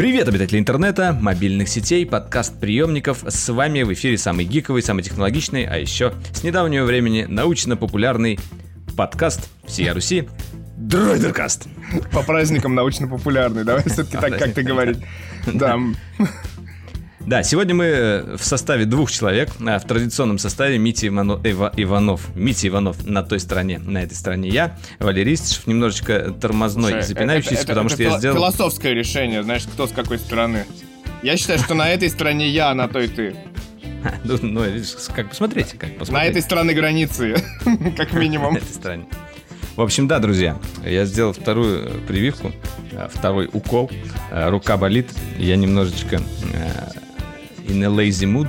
Привет, обитатели интернета, мобильных сетей, подкаст-приемников. С вами в эфире самый гиковый, самый технологичный, а еще с недавнего времени научно-популярный подкаст всей Руси Дроидеркаст. По праздникам научно-популярный, давай все-таки так, как ты говоришь. Да. Да, сегодня мы в составе двух человек, в традиционном составе Митя Иванов на той стороне, на этой стороне я, Валерий Истишев, немножечко тормозной и запинающийся, потому что я сделал... Философское решение, знаешь, кто с какой стороны. Я считаю, что на этой стороне я, а на той ты. Ну, как посмотрите, На этой стороне границы, как минимум. На этой стороне. В общем, да, друзья, я сделал вторую прививку, второй укол, рука болит, я немножечко in a lazy mood,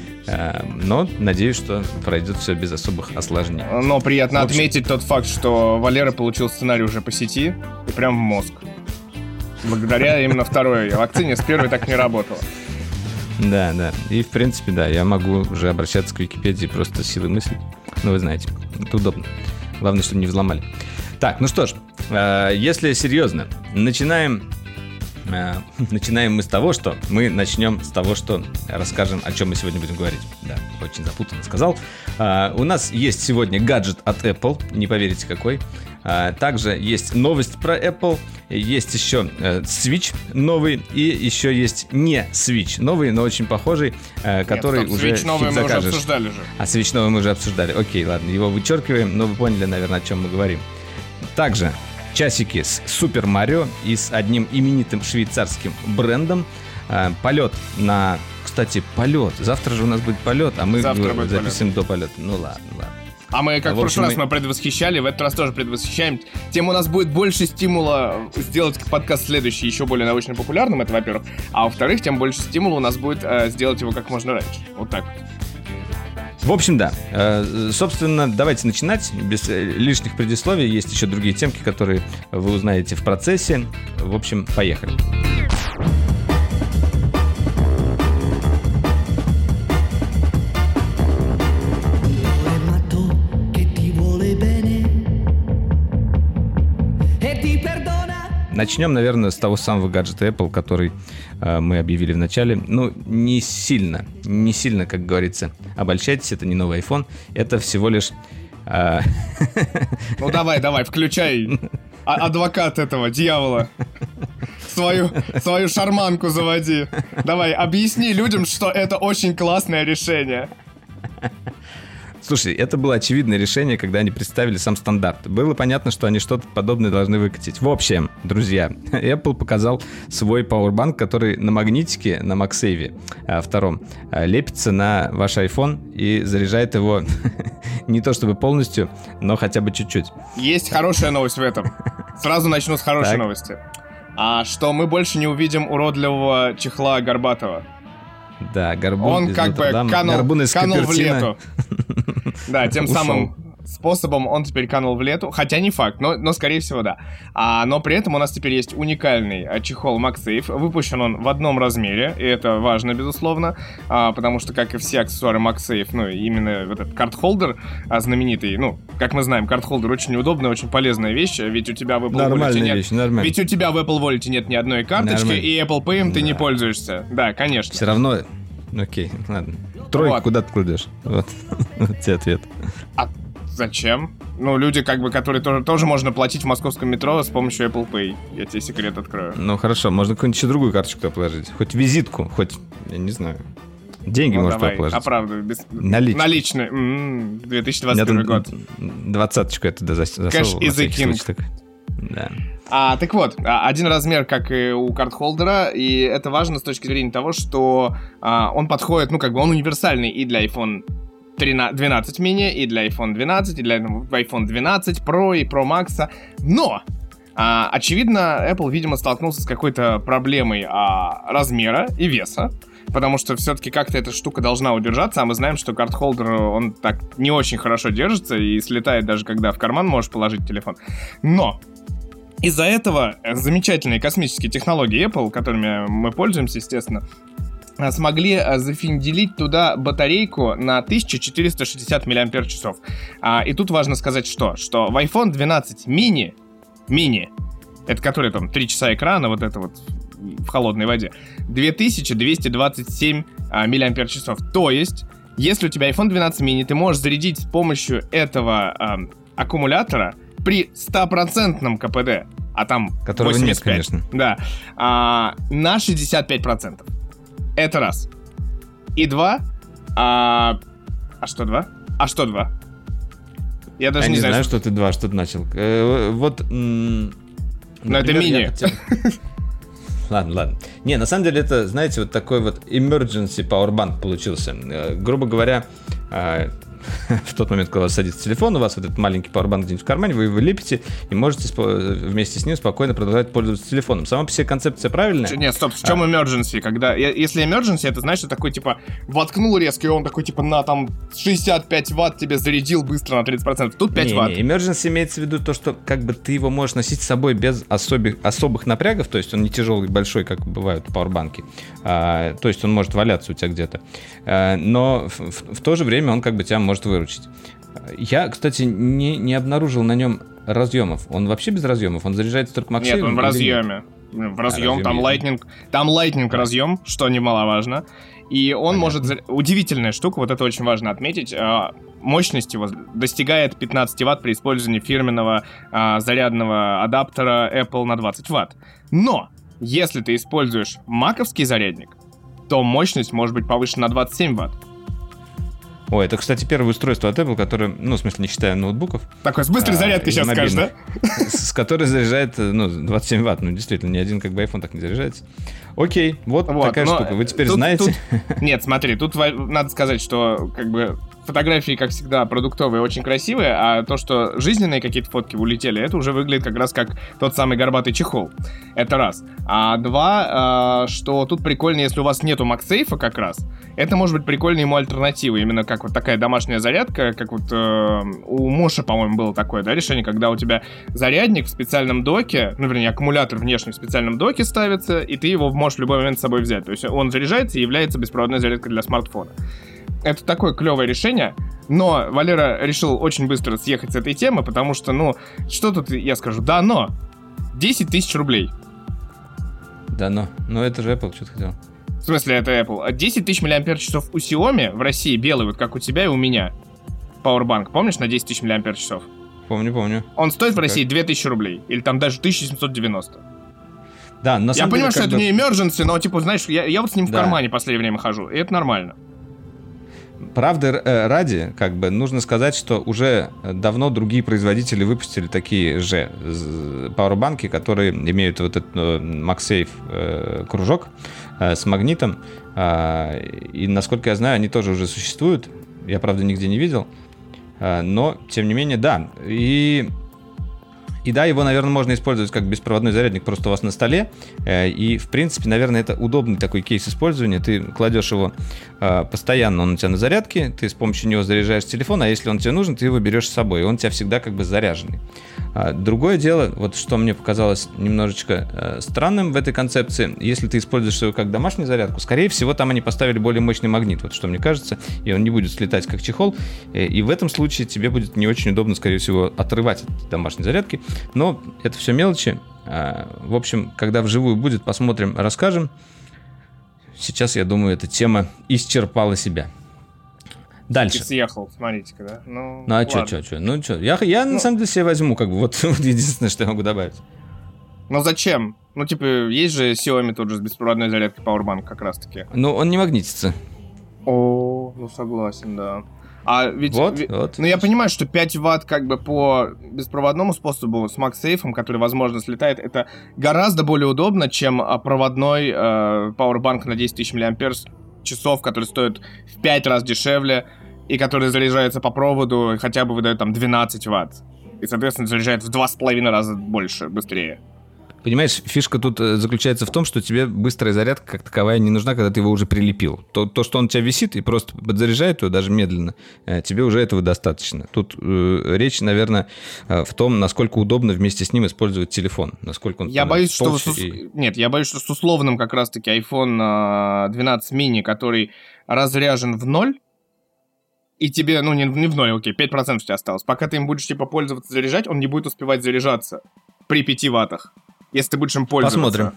но надеюсь, что пройдет все без особых осложнений. Но приятно отметить тот факт, что Валера получил сценарий уже по сети и прям в мозг. Благодаря именно второй вакцине, с первой так не работало. Да, и в принципе, да, я могу уже обращаться к Википедии просто силой мысли. Ну, вы знаете, это удобно. Главное, чтобы не взломали. Так, ну что ж, если серьезно, начинаем мы с того, что расскажем, о чем мы сегодня будем говорить. Да, очень запутанно сказал. У нас есть сегодня гаджет от Apple, не поверите какой. Также есть новость про Apple, есть еще Switch новый и еще есть не Switch новый, но очень похожий, который уже Switch новый мы уже обсуждали же. А Switch новый мы уже обсуждали. Окей, ладно, его вычеркиваем, но вы поняли, наверное, о чем мы говорим. Также часики с Супер Марио и с одним именитым швейцарским брендом. Полет. Полет. Завтра же у нас будет полет, а мы записываем до полета. Ну ладно. А мы, как в прошлый раз, мы предвосхищали, в этот раз тоже предвосхищаем. Тем у нас будет больше стимула сделать подкаст следующий еще более научно-популярным, это во-первых. А во-вторых, тем больше стимула у нас будет сделать его как можно раньше. Вот так вот. В общем, да. Собственно, давайте начинать. Без лишних предисловий. Есть еще другие темки, которые вы узнаете в процессе. В общем, поехали. Начнем, наверное, с того самого гаджета Apple, который мы объявили в начале. Ну, не сильно, как говорится, обольщайтесь, это не новый iPhone, это всего лишь... Ну, давай, включай адвокат этого дьявола. Свою шарманку заводи. Давай, объясни людям, что это очень классное решение. Слушай, это было очевидное решение, когда они представили сам стандарт. Было понятно, что они что-то подобное должны выкатить. В общем, друзья, Apple показал свой Powerbank, который на магнитике, на MagSafe втором, лепится на ваш iPhone и заряжает его не то чтобы полностью, но хотя бы чуть-чуть. Есть хорошая новость в этом. Сразу начну с хорошей новости. Что мы больше не увидим уродливого чехла Горбатова. Да, Горбун он из как бы канул в лету. Да, тем самым способом он теперь канул в лету. Хотя не факт, но скорее всего да. Но при этом у нас теперь есть уникальный чехол MagSafe. Выпущен он в одном размере, и это важно, безусловно. Потому что, как и все аксессуары MagSafe, ну, именно этот карт-холдер знаменитый, ну, как мы знаем, карт-холдер очень удобная, очень полезная вещь. Ведь у тебя в Apple Wallet нет... Ведь у тебя в Apple Wallet нет ни одной карточки, и Apple Pay ты не пользуешься. Да, конечно. Все равно... Окей, ладно. Тройку куда ты кладешь? Вот тебе ответ. А зачем? Ну, люди, которые тоже можно платить в московском метро с помощью Apple Pay. Я тебе секрет открою. Ну, хорошо, можно какую-нибудь еще другую карточку туда положить. Хоть визитку, хоть, я не знаю, деньги можно туда положить. Оправдывай. Наличные. 2021 год. 20-очку я туда засовывал. Cash is the king. Да. Так вот, один размер, как и у карт-холдера, и это важно с точки зрения того, что он подходит, он универсальный и для iPhone 12 mini, и для iPhone 12, и для iPhone 12 Pro и Pro Max. Но, очевидно, Apple, видимо, столкнулся с какой-то проблемой размера и веса, потому что все-таки как-то эта штука должна удержаться, а мы знаем, что карт-холдер, он так не очень хорошо держится и слетает даже когда в карман можешь положить телефон. Но из-за этого замечательные космические технологии Apple, которыми мы пользуемся, естественно, смогли зафинделить туда батарейку на 1460 мАч. И тут важно сказать, что в iPhone 12 mini, это который там 3 часа экрана, вот это вот в холодной воде. 2227 мАч. То есть, если у тебя iPhone 12 mini, ты можешь зарядить с помощью этого аккумулятора при 100% КПД, а там которого 85, нет, конечно. Да, на 65%. Это раз. И два. Что два? Я даже не знаю, что ты начал. Но это мини. Ладно. Не, на самом деле это, знаете, вот такой вот emergency powerbank получился. Грубо говоря, в тот момент, когда у вас садится телефон, у вас вот этот маленький powerbank где-нибудь в кармане, вы его лепите и можете вместе с ним спокойно продолжать пользоваться телефоном. Сама по себе концепция правильная. Нет, стоп, в чем emergency? Если emergency, это значит, что такой, типа, воткнул резко, и он такой, типа, на, там, 65 ватт тебе зарядил быстро на 30%. Тут 5 ватт. Emergency имеется в виду то, что, как бы, ты его можешь носить с собой без особых напрягов, то есть он не тяжелый, большой, как бывают пауэрбанки. То есть он может валяться у тебя где-то. Но в то же время он, как бы, тебя может выручить. Я, кстати, не обнаружил на нем разъемов. Он вообще без разъемов? Он заряжается только MagSafe? Нет, он в разъеме. В разъем, там Lightning разъем, что немаловажно. И он может... Удивительная штука, вот это очень важно отметить. Мощность его достигает 15 ватт при использовании фирменного зарядного адаптера Apple на 20 ватт. Но, если ты используешь маковский зарядник, то мощность может быть повышена на 27 ватт. Ой, это, кстати, первое устройство от Apple, которое, ну, в смысле, не считая ноутбуков. Такой с быстрой зарядкой сейчас скажешь, да? С которой заряжает, 27 ватт. Ну, действительно, ни один, как бы, iPhone так не заряжается. Окей, вот такая штука. Вы теперь знаете. Нет, смотри, тут надо сказать, что, как бы, фотографии, как всегда, продуктовые, очень красивые, а то, что жизненные какие-то фотки улетели, это уже выглядит как раз как тот самый горбатый чехол. Это раз. А два, что тут прикольно, если у вас нету MagSafe как раз, это может быть прикольной ему альтернативой, именно как вот такая домашняя зарядка, как вот у Моши, по-моему, было такое, да, решение, когда у тебя зарядник в специальном доке, ну, вернее, аккумулятор внешний в специальном доке ставится, и ты его можешь в любой момент с собой взять. То есть он заряжается и является беспроводной зарядкой для смартфона. Это такое клевое решение, но Валера решил очень быстро съехать с этой темы, потому что, ну, что тут я скажу? Да, но 10 тысяч рублей. Да, но это же Apple, что ты хотел? В смысле, это Apple. 10 тысяч мАч у Xiaomi в России белый, вот как у тебя и у меня. Powerbank, помнишь, на 10 тысяч мАч? Помню. Он стоит в России 2000 рублей, или там даже 1790. Да, на самом деле, понимаю, что это не emergency, но, типа, знаешь, я вот с ним в кармане в последнее время хожу, и это нормально. Правды ради, как бы, нужно сказать, что уже давно другие производители выпустили такие же пауэрбанки, которые имеют вот этот MagSafe кружок с магнитом. И, насколько я знаю, они тоже уже существуют. Я, правда, нигде не видел. Но, тем не менее, да. И да, его, наверное, можно использовать как беспроводной зарядник просто у вас на столе. И, в принципе, наверное, это удобный такой кейс использования. Ты кладешь его постоянно, он у тебя на зарядке, ты с помощью него заряжаешь телефон, а если он тебе нужен, ты его берешь с собой, и он у тебя всегда как бы заряженный. Другое дело, вот что мне показалось немножечко странным в этой концепции, если ты используешь его как домашнюю зарядку, скорее всего, там они поставили более мощный магнит, вот что мне кажется, и он не будет слетать как чехол, и в этом случае тебе будет не очень удобно, скорее всего, отрывать от домашней зарядки, но это все мелочи. В общем, когда вживую будет, посмотрим, расскажем. Сейчас, я думаю, эта тема исчерпала себя. Дальше. Ты съехал, смотрите-ка, да? Ну а что? Ну что? Я на самом деле себе возьму, как бы, вот единственное, что я могу добавить. Ну зачем? Ну, типа, есть же Xiaomi тут же с беспроводной зарядкой Powerbank как раз-таки. Ну, он не магнитится. О, ну согласен, да. А ведь, вот. Ну, я понимаю, что 5 ватт как бы по беспроводному способу с MagSafe, который, возможно, слетает, это гораздо более удобно, чем проводной Powerbank на 10 тысяч мАч, который стоит в 5 раз дешевле и который заряжается по проводу и хотя бы выдает там 12 ватт. И, соответственно, заряжает в 2,5 раза больше, быстрее. Понимаешь, фишка тут заключается в том, что тебе быстрая зарядка как таковая не нужна, когда ты его уже прилепил. То что он у тебя висит и просто подзаряжает его, даже медленно, тебе уже этого достаточно. Тут речь, наверное, в том, насколько удобно вместе с ним использовать телефон. Насколько он... Я боюсь, что... Нет, я боюсь, что с условным как раз-таки iPhone 12 mini, который разряжен в 0, и тебе, ну, не в 0, окей, 5% у тебя осталось. Пока ты им будешь, типа, пользоваться, заряжать, он не будет успевать заряжаться при 5 ваттах. Если ты будешь им пользоваться.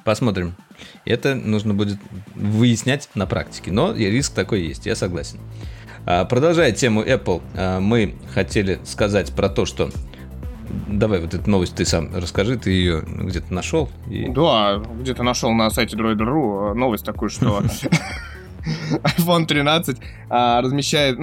Посмотрим. Это нужно будет выяснять на практике. Но риск такой есть, я согласен. Продолжая тему Apple, мы хотели сказать про то, что... Давай вот эту новость ты сам расскажи, ты ее где-то нашел? Да, где-то нашел на сайте Droid.ru новость такую, что iPhone 13 размещает...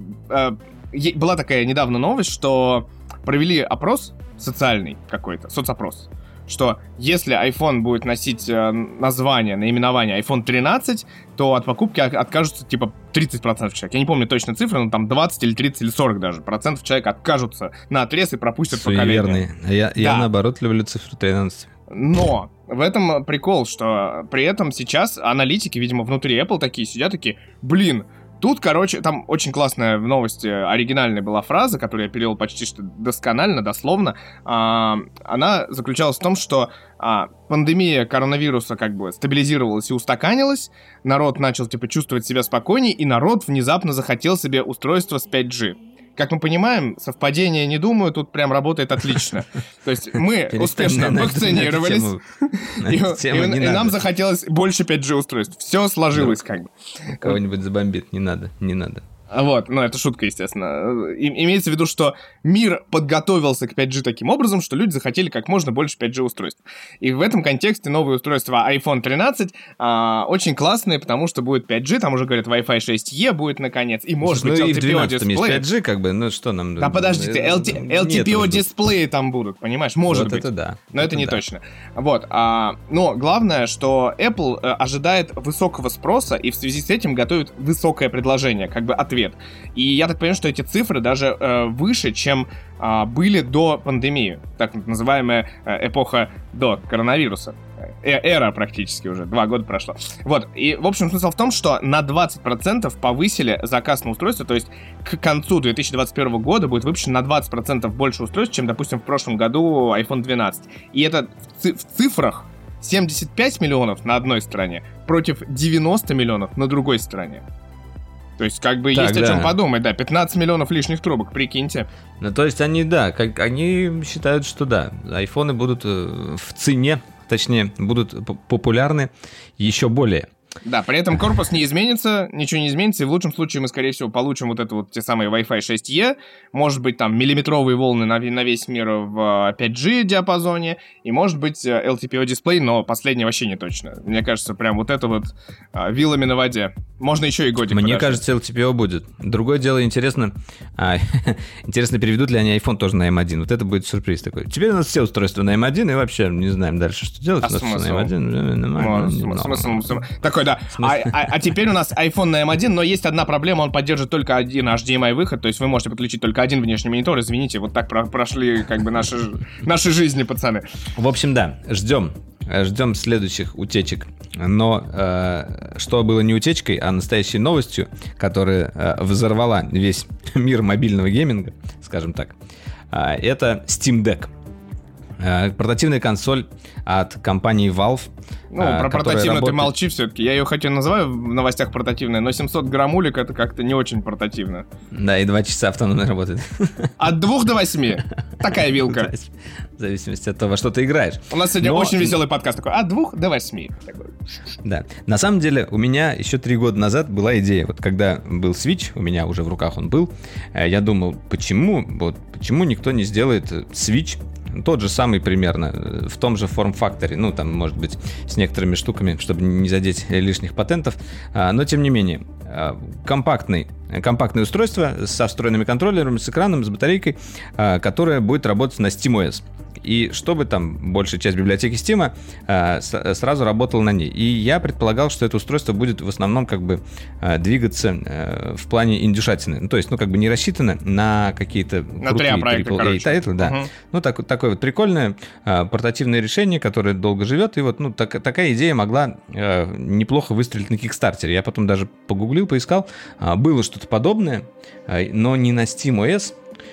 Была такая недавно новость, что провели опрос социальный какой-то, соцопрос, что если iPhone будет носить наименование iPhone 13, то от покупки откажутся типа 30% человек. Я не помню точно цифры, но там 20 или 30 или 40 даже процентов человек откажутся наотрез и пропустят поколение. Я наоборот люблю цифру 13. Но в этом прикол, что при этом сейчас аналитики, видимо, внутри Apple такие сидят, такие, блин, тут, короче, там очень классная в новости оригинальная была фраза, которую я перевел почти что досконально, дословно. Она заключалась в том, что пандемия коронавируса как бы стабилизировалась и устаканилась, народ начал типа чувствовать себя спокойнее, и народ внезапно захотел себе устройство с 5G. Как мы понимаем, совпадение, не думаю, тут прям работает отлично. То есть мы успешно вакцинировались, и нам захотелось больше 5G устройств. Все сложилось как бы. Кого-нибудь забомбит, не надо. Вот, ну это шутка, естественно. Имеется в виду, что мир подготовился к 5G таким образом, что люди захотели как можно больше 5G устройств. И в этом контексте новые устройства iPhone 13 очень классные, потому что будет 5G, там уже говорят Wi-Fi 6E будет наконец, и может быть LTPO дисплей. 5G как бы, ну что нам... Да подождите, LTPO дисплеи там будут, понимаешь, может быть. Это да. Но это не точно. Вот, но главное, что Apple ожидает высокого спроса и в связи с этим готовит высокое предложение, как бы ответ. И я так понимаю, что эти цифры даже выше, чем были до пандемии, так называемая эпоха до коронавируса. Эра практически уже, 2 года прошло. Вот, и в общем смысл в том, что на 20% повысили заказ на устройство, то есть к концу 2021 года будет выпущено на 20% больше устройств, чем, допустим, в прошлом году iPhone 12. И это в цифрах 75 миллионов на одной стороне против 90 миллионов на другой стороне. То есть, как бы, так, есть о чем подумать, да, 15 миллионов лишних трубок, прикиньте. Ну, то есть, они считают, что да, айфоны будут в цене, точнее, будут популярны еще более. Да, при этом корпус не изменится, ничего не изменится, и в лучшем случае мы, скорее всего, получим вот это вот те самые Wi-Fi 6E, может быть, там, миллиметровые волны на весь мир в 5G диапазоне, и, может быть, LTPO дисплей, но последнее вообще не точно. Мне кажется, прям вот это вот вилами на воде. Можно еще и годик Мне кажется, LTPO будет. Другое дело, интересно, переведут ли они iPhone тоже на M1. Вот это будет сюрприз такой. Теперь у нас все устройства на M1, и вообще не знаем дальше, что делать. А смысл? На M1. Смысл? Такой, да. А теперь у нас iPhone на M1, но есть одна проблема, он поддерживает только один HDMI выход, то есть вы можете подключить только один внешний монитор, извините, вот так прошли как бы наши жизни, пацаны. В общем, да, ждем следующих утечек. Но что было не утечкой, а настоящей новостью, которая взорвала весь мир мобильного гейминга, скажем так, это Steam Deck. Портативная консоль от компании Valve. Ну, про портативную ты молчи все-таки. Я ее хоть и называю в новостях портативной, но 700 граммулек это как-то не очень портативно. Да, и 2 часа автономно работает. От 2 до 8. Такая вилка. В зависимости от того, во что ты играешь. У нас сегодня очень веселый подкаст такой. От 2 до 8. Да. На самом деле, у меня еще 3 года назад была идея. Вот когда был Switch, у меня уже в руках он был, я думал, почему никто не сделает Switch тот же самый примерно, в том же форм-факторе, ну, там, может быть, с некоторыми штуками, чтобы не задеть лишних патентов, но, тем не менее, компактное устройство со встроенными контроллерами, с экраном, с батарейкой, которое будет работать на SteamOS. И чтобы там большая часть библиотеки Steam сразу работала на ней. И я предполагал, что это устройство будет в основном как бы двигаться в плане индюшатины. Ну, то есть, как бы не рассчитано на какие-то крутые AAA-тайтлы. Да. Ну, такое вот прикольное портативное решение, которое долго живет. И вот, такая идея могла неплохо выстрелить на Kickstarter. Я потом даже погуглил, поискал. Было что-то подобное, но не на SteamOS.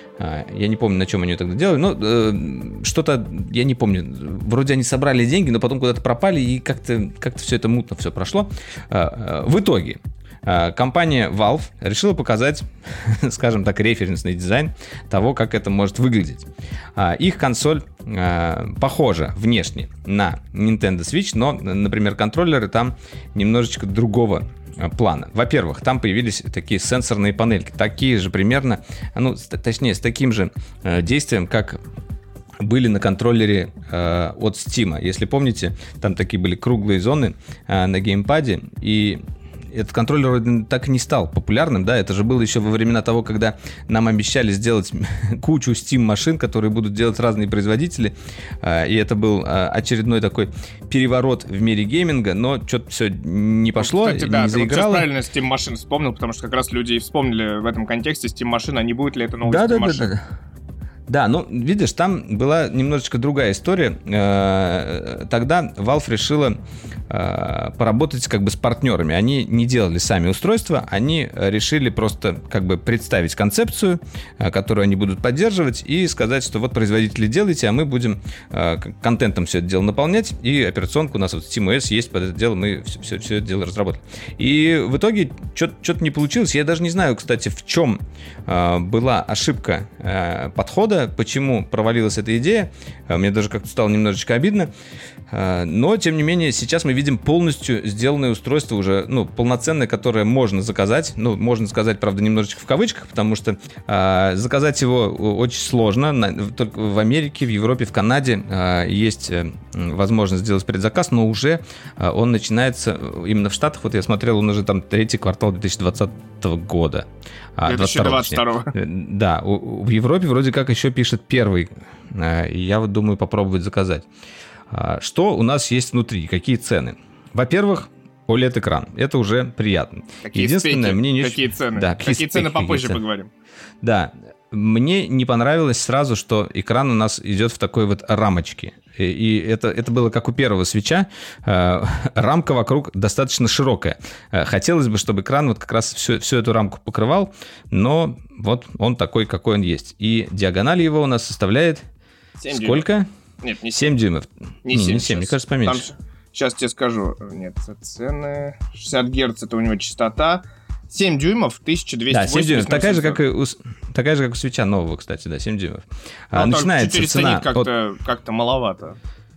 Я не помню, на чем они тогда делали, но что-то, я не помню, вроде они собрали деньги, но потом куда-то пропали, и как-то все это мутно все прошло. В итоге Компания Valve решила показать, скажем так, референсный дизайн того, как это может выглядеть. Их консоль похожа внешне на Nintendo Switch, но, например, контроллеры там немножечко другого плана. Во-первых, там появились такие сенсорные панельки, такие же примерно, точнее, с таким же действием, как были на контроллере от Steam. Если помните, там такие были круглые зоны на геймпаде, и этот контроллер так и не стал популярным, да, это же было еще во времена того, когда нам обещали сделать кучу Steam-машин, которые будут делать разные производители, и это был очередной такой переворот в мире гейминга, но что-то все не пошло, кстати, да, не заиграло. Вот правильно Steam-машин вспомнил, потому что как раз люди и вспомнили в этом контексте Steam-машин, а не будет ли это новый Steam-машин. Да. Да, ну, видишь, там была немножечко другая история. Тогда Valve решила поработать как бы с партнерами. Они не делали сами устройства, они решили просто как бы представить концепцию, которую они будут поддерживать, и сказать, что вот производители делайте, а мы будем контентом все это дело наполнять, и операционка у нас вот SteamOS есть под это дело, мы все это дело разработали. И в итоге что-то не получилось. Я даже не знаю, кстати, в чем была ошибка подхода, почему провалилась эта идея. Мне даже как-то стало немножечко обидно. Но, тем не менее, сейчас мы видим полностью сделанное устройство уже, полноценное, которое можно заказать. Можно сказать, правда, немножечко в кавычках, потому что заказать его очень сложно. Только в Америке, в Европе, в Канаде есть возможность сделать предзаказ, но уже он начинается именно в Штатах. Вот я смотрел, он уже там 3-й квартал 2020 года. 2022. Да, в Европе вроде как еще пишет 1-й. Я вот думаю попробовать заказать. Что у нас есть внутри? Какие цены? Во-первых, OLED-экран. Это уже приятно. Какие Единственное, мне не... Какие цены? Да, какие цены попозже поговорим. Да. Мне не понравилось сразу, что экран у нас идет в такой вот рамочке. И это было как у первого свитча. Рамка вокруг достаточно широкая. Хотелось бы, чтобы экран вот как раз всю эту рамку покрывал, но вот он такой, какой он есть. И диагональ его у нас составляет 7 сколько? Дюймов. Нет, не 7 дюймов. Не 7, 7, мне кажется, поменьше. Сейчас тебе скажу. Нет, цены. 60 Гц это у него частота. 7 дюймов, 1280. Да, 7 дюймов. Такая же, как у свитча нового, кстати, да, 7 дюймов. Начинается 400 цена как-то маловато.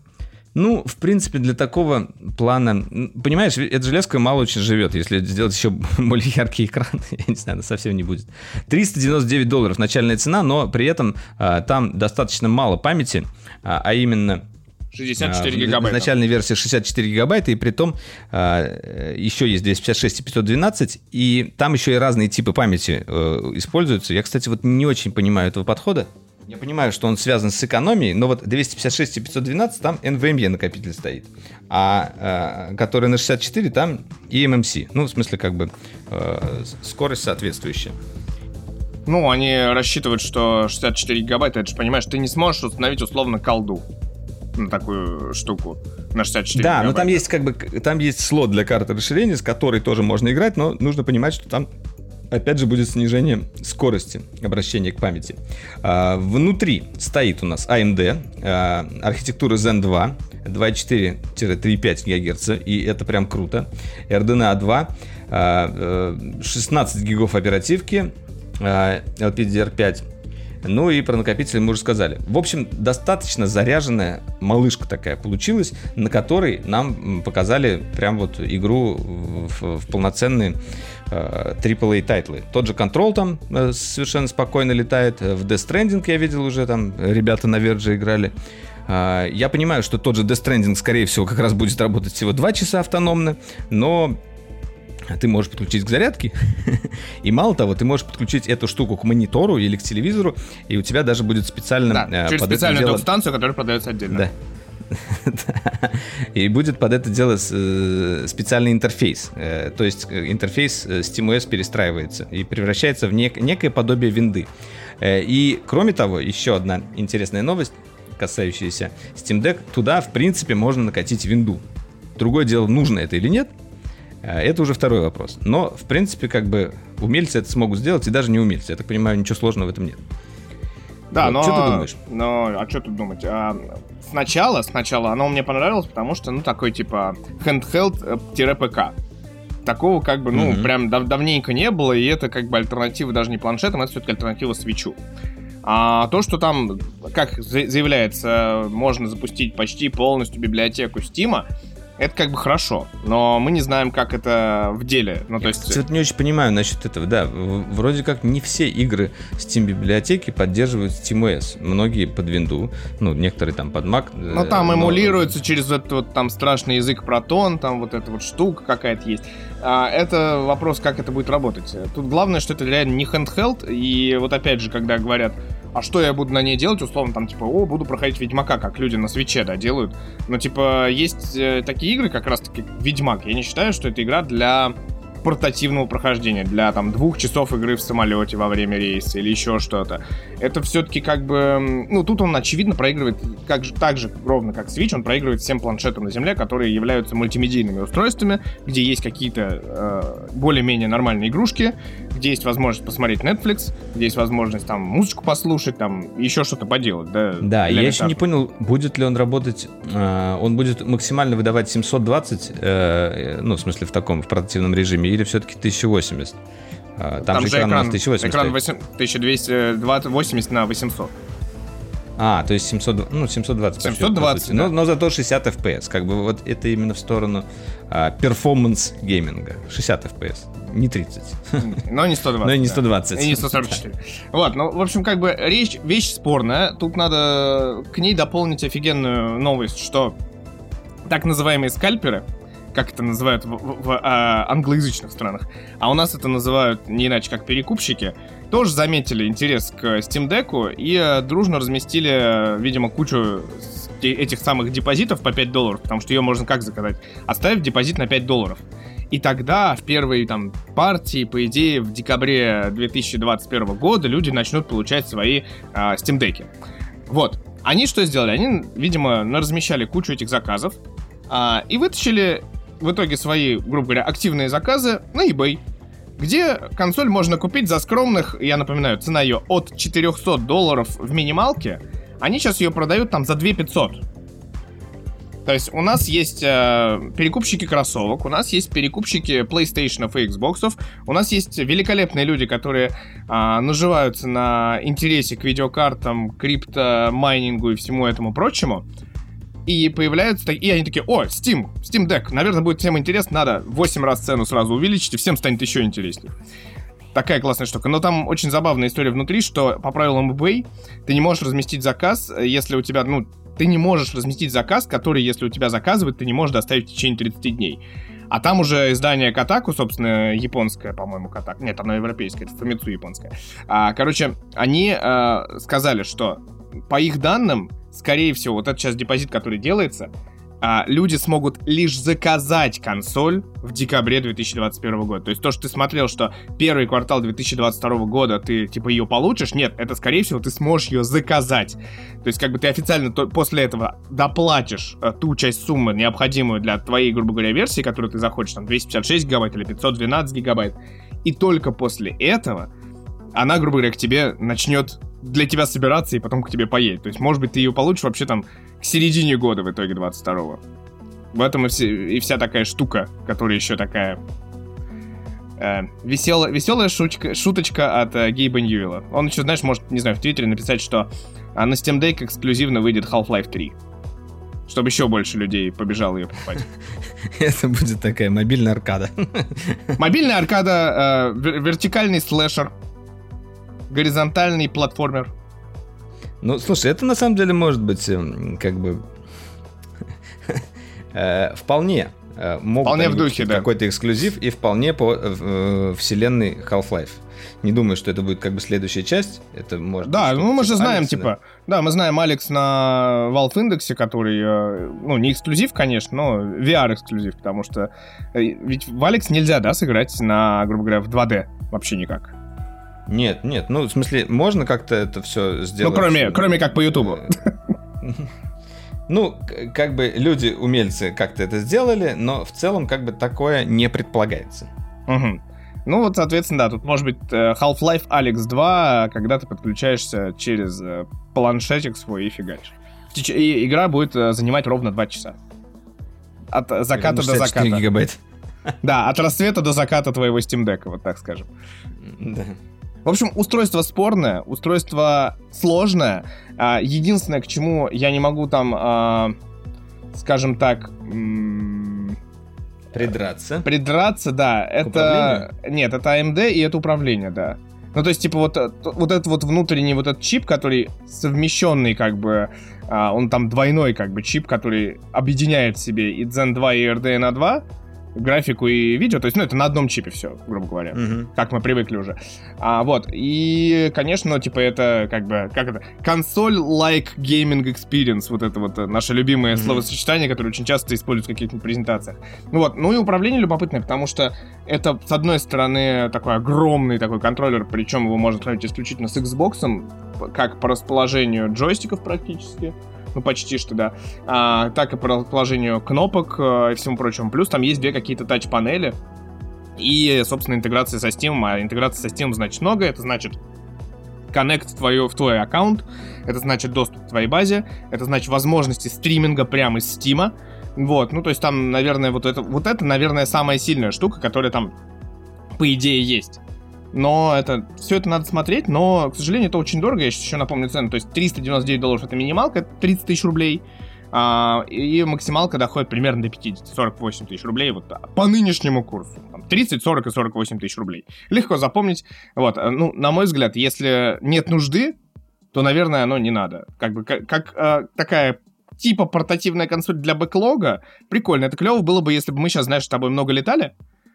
В принципе, для такого плана... Понимаешь, эта железка мало очень живет. Если сделать еще более яркий экран, я не знаю, она совсем не будет. $399 начальная цена, но при этом там достаточно мало памяти, а именно... 64 гигабайта. В начальной версии 64 гигабайта, и при том еще есть 256 и 512, и там еще и разные типы памяти используются. Я, кстати, вот не очень понимаю этого подхода. Я понимаю, что он связан с экономией, но вот 256 и 512 там NVMe накопитель стоит, а который на 64 там eMMC. В смысле, как бы скорость соответствующая. Они рассчитывают, что 64 гигабайта, это же, понимаешь, ты не сможешь установить условно колду на такую штуку на 64 да, гигабайта. Но там есть слот для карты расширения, с которой тоже можно играть, но нужно понимать, что там опять же будет снижение скорости обращения к памяти. Внутри стоит у нас AMD, архитектура Zen 2, 2,4-3,5 ГГц, и это прям круто. RDNA 2, 16 гигов оперативки, LPDDR5. И про накопитель мы уже сказали. В общем, достаточно заряженная малышка такая получилась, на которой нам показали прям вот игру в полноценные AAA тайтлы. Тот же Control там совершенно спокойно летает. В Death Stranding я видел уже, там ребята на Verge играли. Я понимаю, что тот же Death Stranding, скорее всего, как раз будет работать всего 2 часа автономно, но... Ты можешь подключить к зарядке, и мало того, ты можешь подключить эту штуку к монитору или к телевизору, и у тебя даже будет специально... через специальную док-станцию, которая продается отдельно. Да. И будет под это дело специальный интерфейс. То есть интерфейс SteamOS перестраивается и превращается в некое подобие винды. И кроме того, еще одна интересная новость, касающаяся Steam Deck. Туда, в принципе, можно накатить винду. Другое дело, нужно это или нет, это уже второй вопрос. Но, в принципе, как бы умельцы это смогут сделать, и даже не умельцы. Я так понимаю, ничего сложного в этом нет. Да, но... Что ты думаешь? А что тут думать? Сначала оно мне понравилось, потому что, такой, типа, handheld-ПК. Такого как бы, ну, прям давненько не было, и это как бы альтернатива даже не планшетам, это все-таки альтернатива Switch'у. А то, что там, как заявляется, можно запустить почти полностью библиотеку Steam'а, это как бы хорошо, но мы не знаем, как это в деле. Ну, то есть... Я не очень понимаю насчет этого, да. Вроде как не все игры Steam-библиотеки поддерживают SteamOS. Многие под Windows, ну, некоторые там под Mac. Ну, там эмулируется через этот вот там страшный язык Proton, там вот эта вот штука какая-то есть. Это вопрос, как это будет работать. Тут главное, что это реально не handheld, и вот опять же, когда говорят, а что я буду на ней делать, условно, там, типа, буду проходить Ведьмака, как люди на Свитче, да, делают. Но, типа, есть такие игры, как раз-таки Ведьмак. Я не считаю, что это игра для портативного прохождения, для, там, 2 часов игры в самолете во время рейса или еще что-то. Это все-таки, как бы, ну, тут он, очевидно, проигрывает, так же, ровно как Switch, он проигрывает всем планшетам на Земле, которые являются мультимедийными устройствами, где есть какие-то более-менее нормальные игрушки, где есть возможность посмотреть Netflix, где есть возможность там музычку послушать, там еще что-то поделать. Да, я еще не понял, будет ли он работать, он будет максимально выдавать 720, ну, в смысле, в портативном режиме, или все-таки 1080? Там же экран у нас 1080. Экран 1280 на 800. То есть 720. 720, да. Но зато 60 FPS. Как бы вот это именно в сторону перформанс-гейминга. 60 FPS, не 30. Но не 120. Но и не 120. И не 144. Вот, ну, в общем, как бы вещь спорная. Тут надо к ней дополнить офигенную новость, что так называемые скальперы, как это называют в англоязычных странах, а у нас это называют не иначе как перекупщики, тоже заметили интерес к Steam Deck'у и дружно разместили, видимо, кучу этих самых депозитов по $5, потому что ее можно как заказать? Оставив депозит на $5. И тогда в первой там партии, по идее, в декабре 2021 года люди начнут получать свои Steam Deck'и. Вот. Они что сделали? Они, видимо, размещали кучу этих заказов и вытащили в итоге свои, грубо говоря, активные заказы на eBay, где консоль можно купить за скромных, я напоминаю, цена ее от $400 в минималке. Они сейчас ее продают там за 2500. То есть у нас есть перекупщики кроссовок, у нас есть перекупщики PlayStation и Xbox, у нас есть великолепные люди, которые наживаются на интересе к видеокартам, криптомайнингу и всему этому прочему. И появляются, и они такие, Steam Deck, наверное, будет всем интересно, надо 8 раз цену сразу увеличить, и всем станет еще интереснее. Такая классная штука. Но там очень забавная история внутри, что по правилам eBay ты не можешь разместить заказ, если у тебя, ты не можешь разместить заказ, который, если у тебя заказывают, ты не можешь доставить в течение 30 дней. А там уже издание Kotaku, собственно, японское, по-моему, Kotaku. Нет, оно европейское, это Famitsu японское. Короче, они сказали, что по их данным, скорее всего, вот этот сейчас депозит, который делается, люди смогут лишь заказать консоль в декабре 2021 года. То есть то, что ты смотрел, что первый квартал 2022 года ты, типа, ее получишь, нет, это, скорее всего, ты сможешь ее заказать. То есть, как бы ты официально после этого доплатишь ту часть суммы, необходимую для твоей, грубо говоря, версии, которую ты захочешь, там, 256 гигабайт или 512 гигабайт. И только после этого она, грубо говоря, к тебе начнет для тебя собираться и потом к тебе поедет. То есть, может быть, ты ее получишь вообще там к середине года в итоге 22-го. В этом и вся такая штука, которая еще такая веселая шуточка от Гейба Ньюэлла. Он еще, знаешь, может, не знаю, в Твиттере написать, что на Steam Deck эксклюзивно выйдет Half-Life 3. Чтобы еще больше людей побежало ее покупать. Это будет такая мобильная аркада. Мобильная аркада, вертикальный слэшер, горизонтальный платформер. Ну, слушай, это на самом деле может быть как бы вполне могут вполне в духе, да, какой-то эксклюзив и вполне по вселенной Half-Life. Не думаю, что это будет как бы следующая часть. Это может да, быть, мы же знаем, Алекс, типа, да, мы знаем Алекс на Valve Index, который, не эксклюзив, конечно, но VR-эксклюзив, потому что ведь в Алекс нельзя, да, сыграть на, грубо говоря, в 2D вообще никак. Нет, ну, в смысле, можно как-то это все сделать. Ну, кроме как по Ютубу. Ну, как бы люди-умельцы как-то это сделали, но в целом как бы такое не предполагается. Угу. Ну вот, соответственно, да, тут может быть Half-Life Alyx 2, когда ты подключаешься через планшетик свой и фигачишь. И игра будет занимать ровно 2 часа. От заката до заката. Гигабайт. Да, от рассвета до заката твоего Steam Deck, вот так скажем. Да. В общем, устройство спорное, устройство сложное. Единственное, к чему я не могу там, скажем так... Придраться, да. Это... Нет, это AMD и это управление, да. Ну, то есть, типа, вот этот вот внутренний вот этот чип, который совмещенный, как бы, он там двойной, как бы, чип, который объединяет в себе и Zen 2, и RDNA 2, графику и видео, то есть, ну, это на одном чипе все, грубо говоря, как мы привыкли уже. Вот, и, конечно, ну, типа, это, как бы, как это, console-like gaming experience, вот это вот наше любимое словосочетание, которое очень часто используют в каких-нибудь презентациях. Ну, вот, ну, и управление любопытное, потому что это, с одной стороны, такой огромный такой контроллер, причем его можно сравнить исключительно с Xbox, как по расположению джойстиков практически, ну, почти что, да, так и по расположению кнопок и всему прочему. Плюс там есть две какие-то тач-панели и, собственно, интеграция со Steam. А интеграция со Steam значит много. Это значит коннект в твой аккаунт, это значит доступ к твоей базе, это значит возможности стриминга прямо из Steam. Вот, ну, то есть там, наверное, вот это, наверное, самая сильная штука, которая там, по идее, есть. Но все это надо смотреть, но, к сожалению, это очень дорого. Я сейчас еще напомню цену. То есть $399 это минималка, это 30 тысяч рублей. И максималка доходит примерно до 50-48 тысяч рублей. Вот по нынешнему курсу. 30, 40 и 48 тысяч рублей. Легко запомнить. Вот, ну, на мой взгляд, если нет нужды, то, наверное, оно не надо. Как бы, как такая типа портативная консоль для бэклога. Прикольно. Это клево было бы, если бы мы сейчас, знаешь, с тобой много летали.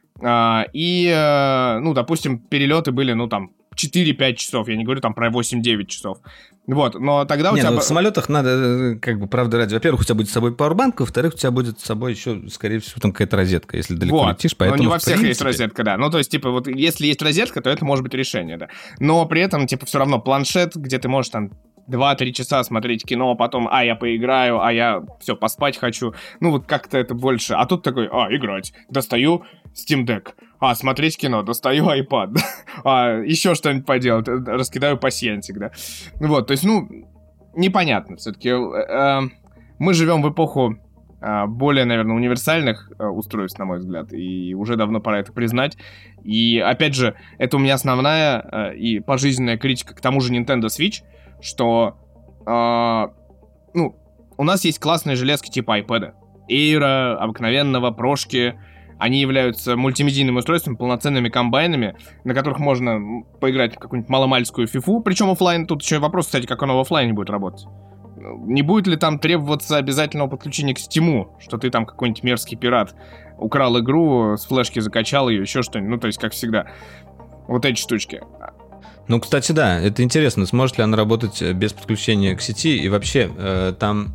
Ну, допустим, перелеты были, ну, там, 4-5 часов. Я не говорю там про 8-9 часов. Вот, но тогда у тебя... Ну, в самолетах надо, как бы, правда ради. Во-первых, у тебя будет с собой пауэрбанк, во-вторых, у тебя будет с собой еще, скорее всего, там какая-то розетка, если далеко летишь. Поэтому, но не во всех есть розетка, да. Ну, то есть, типа, вот если есть розетка, то это может быть решение, да. Но при этом, типа, все равно планшет, где ты можешь там 2-3 часа смотреть кино, потом, я поиграю, я все, поспать хочу. Ну, вот как-то это больше. А тут такой, играть. Достаю Steam Deck. Смотреть кино. Достаю iPad. Еще что-нибудь поделать. Раскидаю пасьянсик, да. Вот, то есть, ну, непонятно. Все-таки мы живем в эпоху более, наверное, универсальных устройств, на мой взгляд. И уже давно пора это признать. И, опять же, это у меня основная и пожизненная критика к тому же Nintendo Switch, что, ну, у нас есть классные железки типа iPad, Air, обыкновенного, прошки. Они являются мультимедийными устройствами, полноценными комбайнами, на которых можно поиграть в какую-нибудь маломальскую фифу. Причем офлайн, тут еще вопрос, кстати, как оно в офлайне будет работать. Не будет ли там требоваться обязательного подключения к Стиму, что ты там какой-нибудь мерзкий пират украл игру, с флешки закачал ее, еще что-нибудь, ну, то есть, как всегда. Вот эти штучки. Ну, кстати, да, это интересно, сможет ли она работать без подключения к сети, и вообще там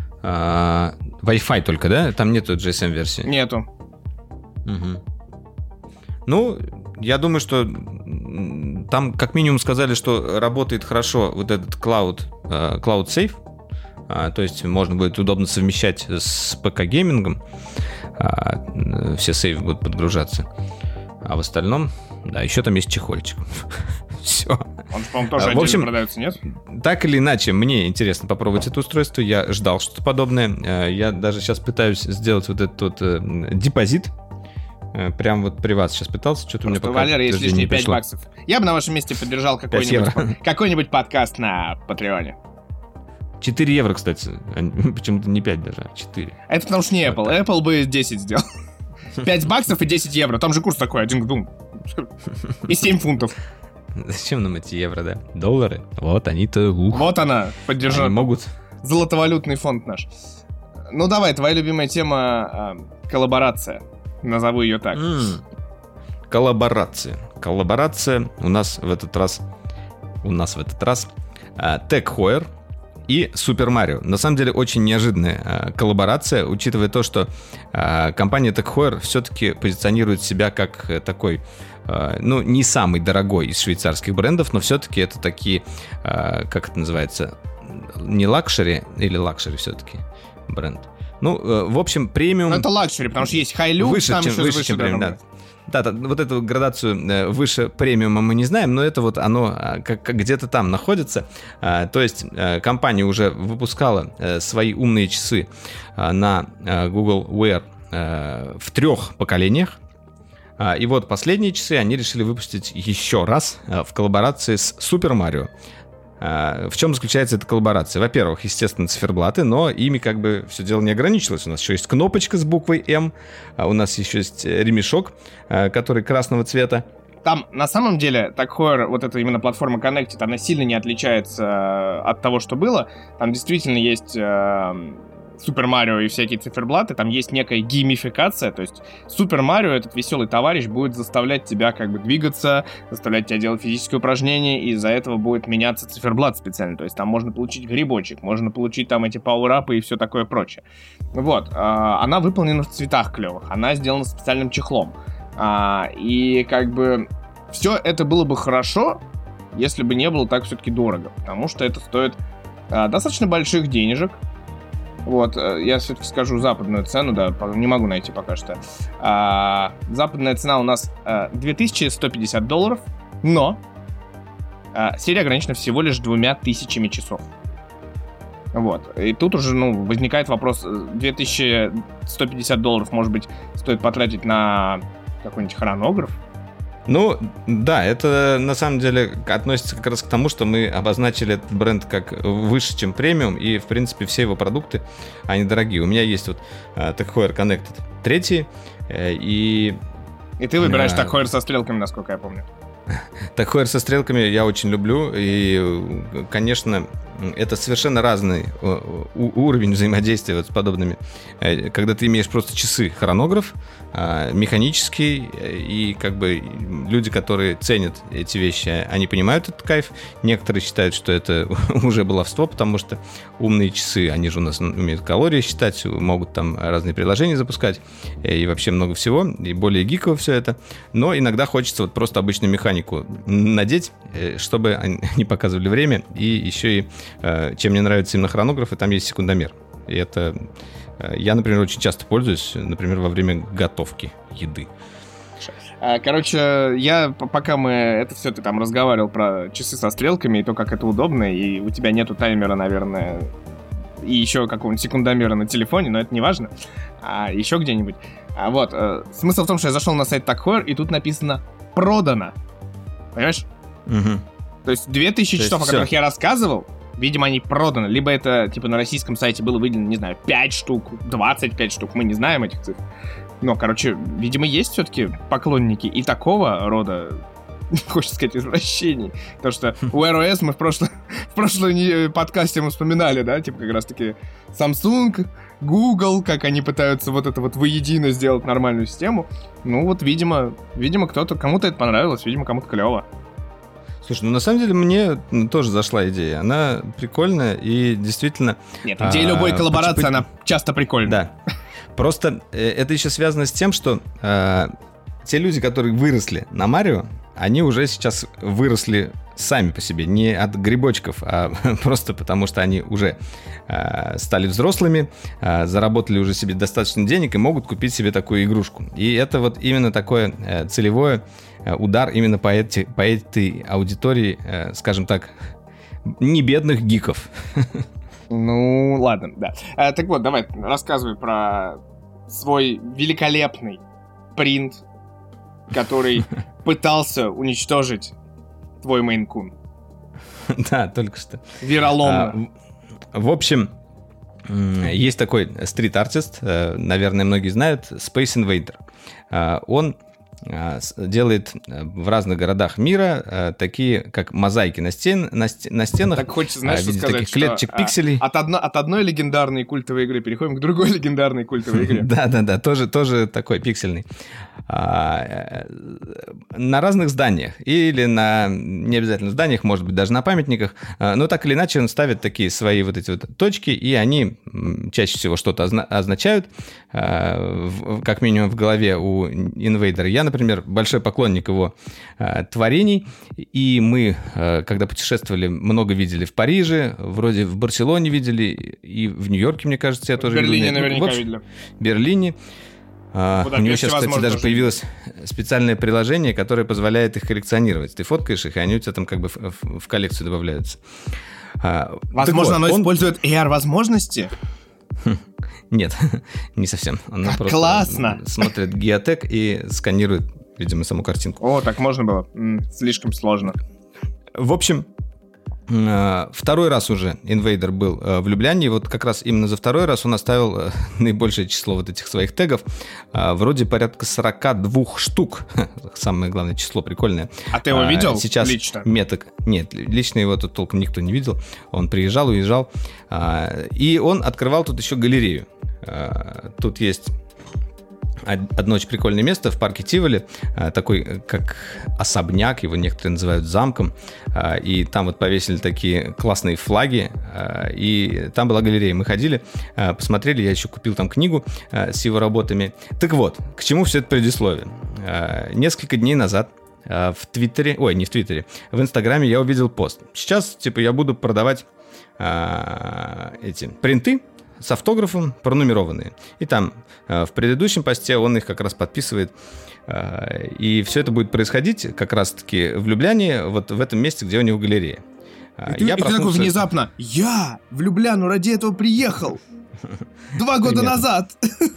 Wi-Fi только, да? Там нету GSM-версии? Нету. Угу. Ну, я думаю, что там как минимум сказали, что работает хорошо вот этот Cloud Save, то есть можно будет удобно совмещать с ПК-геймингом, все сейвы будут подгружаться, а в остальном, да, еще там есть чехольчик. Все. Он, по-моему, тоже отдельно продается, нет? Так или иначе, мне интересно попробовать это устройство. Я ждал что-то подобное. Я даже сейчас пытаюсь сделать вот этот вот депозит. Прям вот при вас сейчас пытался. Что-то у меня пока... Валера, есть лишние $5. Я бы на вашем месте поддержал какой-нибудь подкаст на Патреоне. 4 евро, кстати. Почему-то не 5 даже, а 4. Это потому что не Apple. Вот Apple бы 10 сделал. $5 и 10 евро. Там же курс такой, один дум. И 7 фунтов. Зачем нам эти евро, да? Доллары? Вот они-то... Вот она, поддержала. Они могут... Золотовалютный фонд наш. Ну давай, твоя любимая тема коллаборация. Назову ее так. Коллаборация. Коллаборация у нас в этот раз Tech Heuer и Super Mario. На самом деле очень неожиданная коллаборация, учитывая то, что компания Tech Heuer все-таки позиционирует себя как такой, ну, не самый дорогой из швейцарских брендов, но все-таки это такие, как это называется, не лакшери или лакшери все-таки бренд. Ну, в общем, премиум... Ну, это лакшери, потому что есть хай-люкс, выше, чем премиум, да. Да, вот эту градацию выше премиума мы не знаем, но это вот оно как где-то там находится. То есть компания уже выпускала свои умные часы на Google Wear в 3 поколениях. И вот последние часы они решили выпустить еще раз в коллаборации с Super Mario. В чем заключается эта коллаборация? Во-первых, естественно, циферблаты, но ими как бы все дело не ограничилось. У нас еще есть кнопочка с буквой М, у нас еще есть ремешок, который красного цвета. Там, на самом деле, Tag Heuer, вот эта именно платформа Connected, она сильно не отличается от того, что было. Там действительно есть Super Mario и всякие циферблаты, там есть некая геймификация, то есть Super Mario, этот веселый товарищ, будет заставлять тебя как бы двигаться, заставлять тебя делать физические упражнения, и из-за этого будет меняться циферблат специально, то есть там можно получить грибочек, можно получить там эти пауэрапы и все такое прочее. Вот, она выполнена в цветах клевых, она сделана специальным чехлом. И как бы все это было бы хорошо, если бы не было так все-таки дорого, потому что это стоит достаточно больших денежек. Вот, я все-таки скажу западную цену, да, не могу найти пока что. Западная цена у нас $2150, но серия ограничена всего лишь 2000 часов. Вот, и тут уже, возникает вопрос, $2150, может быть, стоит потратить на какой-нибудь хронограф? Ну, да, это на самом деле относится как раз к тому, что мы обозначили этот бренд как выше, чем премиум, и, в принципе, все его продукты, они дорогие. У меня есть вот Tag Heuer Connected 3, и... И ты выбираешь Tag Heuer со стрелками, насколько я помню. Tag Heuer со стрелками я очень люблю, и, конечно, это совершенно разный уровень взаимодействия вот с подобными. Когда ты имеешь просто часы, хронограф, механический, и как бы люди, которые ценят эти вещи, они понимают этот кайф. Некоторые считают, что это уже баловство, потому что умные часы, они же у нас умеют калории считать, могут там разные приложения запускать, и вообще много всего, и более гиково все это. Но иногда хочется вот просто обычную механику надеть, чтобы они показывали время, и еще и чем мне нравится именно хронограф, и там есть секундомер. И это я, например, очень часто пользуюсь, например, во время готовки еды. Короче, пока ты там разговаривал про часы со стрелками и то, как это удобно, и у тебя нету таймера, наверное, и еще какого-нибудь секундомера на телефоне, но это не важно, еще где-нибудь. Вот, смысл в том, что я зашел на сайт Tag Heuer, и тут написано «продано». Понимаешь? Угу. То есть 2000 часов, о которых я рассказывал, видимо, они проданы. Либо это, типа, на российском сайте было выделено, не знаю, 5 штук, 25 штук. Мы не знаем этих цифр. Но, короче, видимо, есть все-таки поклонники и такого рода, хочется сказать, извращений. Потому что у Wear OS мы в прошлом подкасте мы вспоминали, да, типа, как раз-таки Samsung, Google, как они пытаются вот это вот воедино сделать нормальную систему. Ну, вот, видимо, кому-то это понравилось, видимо, кому-то клево. Слушай, на самом деле мне тоже зашла идея. Она прикольная и действительно... Нет, идея любой коллаборации, она часто прикольная. Да. Просто это еще связано с тем, что те люди, которые выросли на Марио, они уже сейчас выросли сами по себе. Не от грибочков, а просто потому, что они уже стали взрослыми, заработали уже себе достаточно денег и могут купить себе такую игрушку. И это вот именно такое целевое удар именно по этой аудитории, скажем так, не бедных гиков. Ну, ладно, да. Так вот, давай, рассказывай про свой великолепный принт, который пытался уничтожить твой Мейн-кун. Да, только что. Вероломно. В общем, есть такой стрит-артист, наверное, многие знают, Space Invader. Он делает в разных городах мира такие, как мозаики на стенах. Так хочется, знаешь, что сказать, таких клеточек пикселей. От одной легендарной культовой игры переходим к другой легендарной культовой игре. Да, тоже такой пиксельный. На разных зданиях. Или на не обязательно зданиях, может быть, даже на памятниках. Но так или иначе он ставит такие свои вот эти вот точки, и они чаще всего что-то означают. Как минимум в голове у инвейдера. Я, например, большой поклонник его творений. И мы, когда путешествовали, много видели в Париже, вроде в Барселоне видели, и в Нью-Йорке, мне кажется, я тоже видел. В Берлине наверняка видели. В Берлине. У него сейчас, кстати, даже появилось специальное приложение, которое позволяет их коллекционировать. Ты фоткаешь их, и они у тебя там как бы в коллекцию добавляются. Возможно, оно использует AR-возможности? Нет, не совсем. Она просто классно! смотрит геотег и сканирует, видимо, саму картинку. О, так можно было? Слишком сложно. В общем, второй раз уже Invader был в Любляне, и вот как раз именно за второй раз он оставил наибольшее число вот этих своих тегов, вроде порядка 42 штук. Самое главное число прикольное. А ты его видел сейчас лично? Меток. Нет, лично его тут толком никто не видел. Он приезжал, уезжал. И он открывал тут еще галерею. Тут есть одно очень прикольное место в парке Тиволи, такой как особняк, его некоторые называют замком, и там вот повесили такие классные флаги, и там была галерея. Мы ходили, посмотрели, я еще купил там книгу с его работами. Так вот, к чему все это предисловие? Несколько дней назад в Твиттере, не в Твиттере, в Инстаграме я увидел пост. Сейчас, я буду продавать эти принты с автографом, пронумерованные. И там в предыдущем посте он их как раз подписывает. И все это будет происходить как раз-таки в Любляне, вот в этом месте, где у него галерея. И ты такой внезапно: я в Любляну ради этого приехал 2 года назад.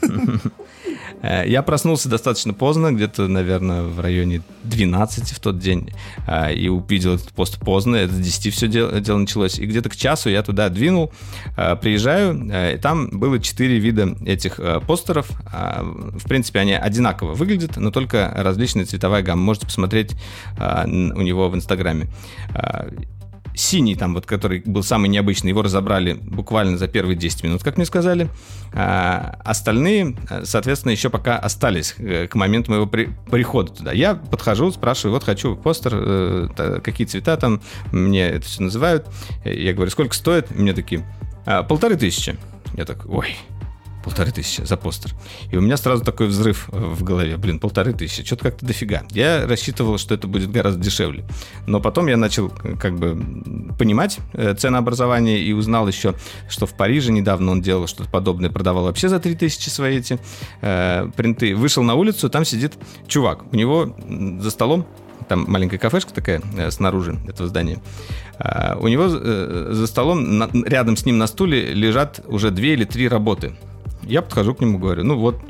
Я проснулся достаточно поздно, где-то, наверное, в районе 12 в тот день, и увидел этот пост поздно, это с 10 все дело началось, и где-то к часу я туда двинул, приезжаю, и там было 4 вида этих постеров, в принципе, они одинаково выглядят, но только различная цветовая гамма, можете посмотреть у него в Инстаграме. Синий там, вот, который был самый необычный, его разобрали буквально за первые 10 минут, как мне сказали. Остальные, соответственно, еще пока остались к моменту моего прихода туда. Я подхожу, спрашиваю, вот хочу постер, какие цвета там, мне это все называют. Я говорю, сколько стоит? И мне такие, 1500. Я так, 1500 за постер. И у меня сразу такой взрыв в голове. 1500, что-то как-то дофига. Я рассчитывал, что это будет гораздо дешевле. Но потом я начал понимать ценообразование и узнал еще, что в Париже недавно он делал что-то подобное, продавал вообще за 3000 свои эти принты. Вышел на улицу, там сидит чувак. У него за столом, там маленькая кафешка такая снаружи этого здания. У него за столом, рядом с ним на стуле лежат уже 2 или 3 работы. Я подхожу к нему, говорю,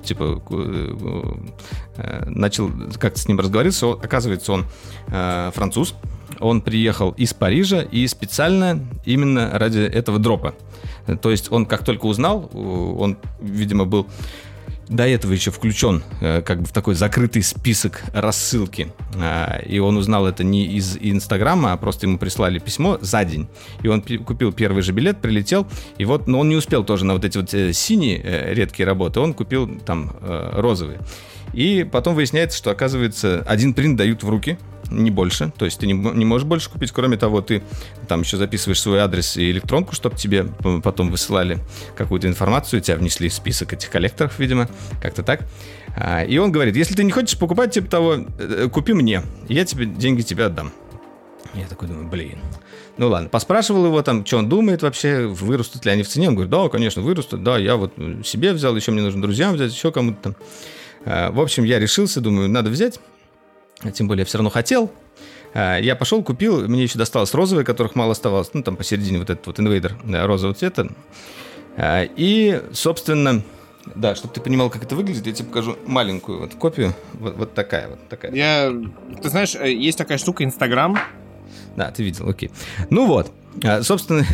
начал как-то с ним разговариваться. Оказывается, он француз. Он приехал из Парижа и специально именно ради этого дропа. То есть он как только узнал, он, видимо, был до этого еще включен в такой закрытый список рассылки. И он узнал это не из Инстаграма, а просто ему прислали письмо за день. И он купил первый же билет, прилетел. И вот, но он не успел тоже на вот эти вот синие редкие работы. Он купил там розовые. И потом выясняется, что, оказывается, один принт дают в руки, не больше. То есть ты не можешь больше купить. Кроме того, ты там еще записываешь свой адрес и электронку, чтобы тебе потом высылали какую-то информацию. Тебя внесли в список этих коллекторов, видимо. Как-то так. И он говорит, если ты не хочешь покупать, типа того, купи мне. Я тебе деньги тебе отдам. Я такой думаю, Ну ладно, поспрашивал его там, что он думает вообще, вырастут ли они в цене. Он говорит, да, конечно, вырастут. Да, я вот себе взял, еще мне нужно друзьям взять, еще кому-то там. В общем, я решился, думаю, надо взять. Тем более я все равно хотел. Я пошел, купил. Мне еще досталось розовые, которых мало оставалось. Ну, там посередине вот этот вот Invader розового цвета. И, собственно, да, чтобы ты понимал, как это выглядит, я тебе покажу маленькую вот копию. Вот такая. Ты знаешь, есть такая штука Инстаграм. Да, ты видел, окей. Ну вот, собственно,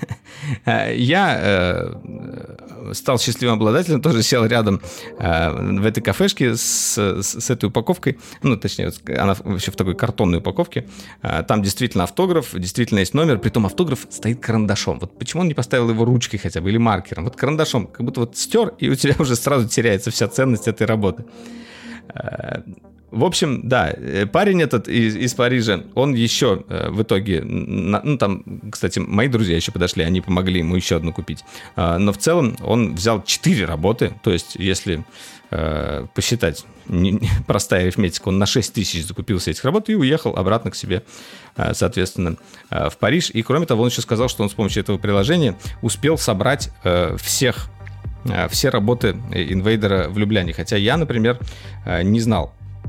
я стал счастливым обладателем, тоже сел рядом в этой кафешке с этой упаковкой, ну, точнее, она вообще в такой картонной упаковке. Там действительно автограф, действительно есть номер, притом автограф стоит карандашом. Вот почему он не поставил его ручкой хотя бы или маркером? Вот карандашом, как будто вот стер, и у тебя уже сразу теряется вся ценность этой работы. В общем, да, парень этот из Парижа, он еще в итоге, ну там, кстати, мои друзья еще подошли, они помогли ему еще одну купить, но в целом он взял 4 работы, то есть если посчитать, простая арифметика, он на 6 тысяч закупился этих работ и уехал обратно к себе, соответственно, в Париж. И кроме того, он еще сказал, что он с помощью этого приложения успел собрать все работы Invader в Любляне, хотя я, например, не знал,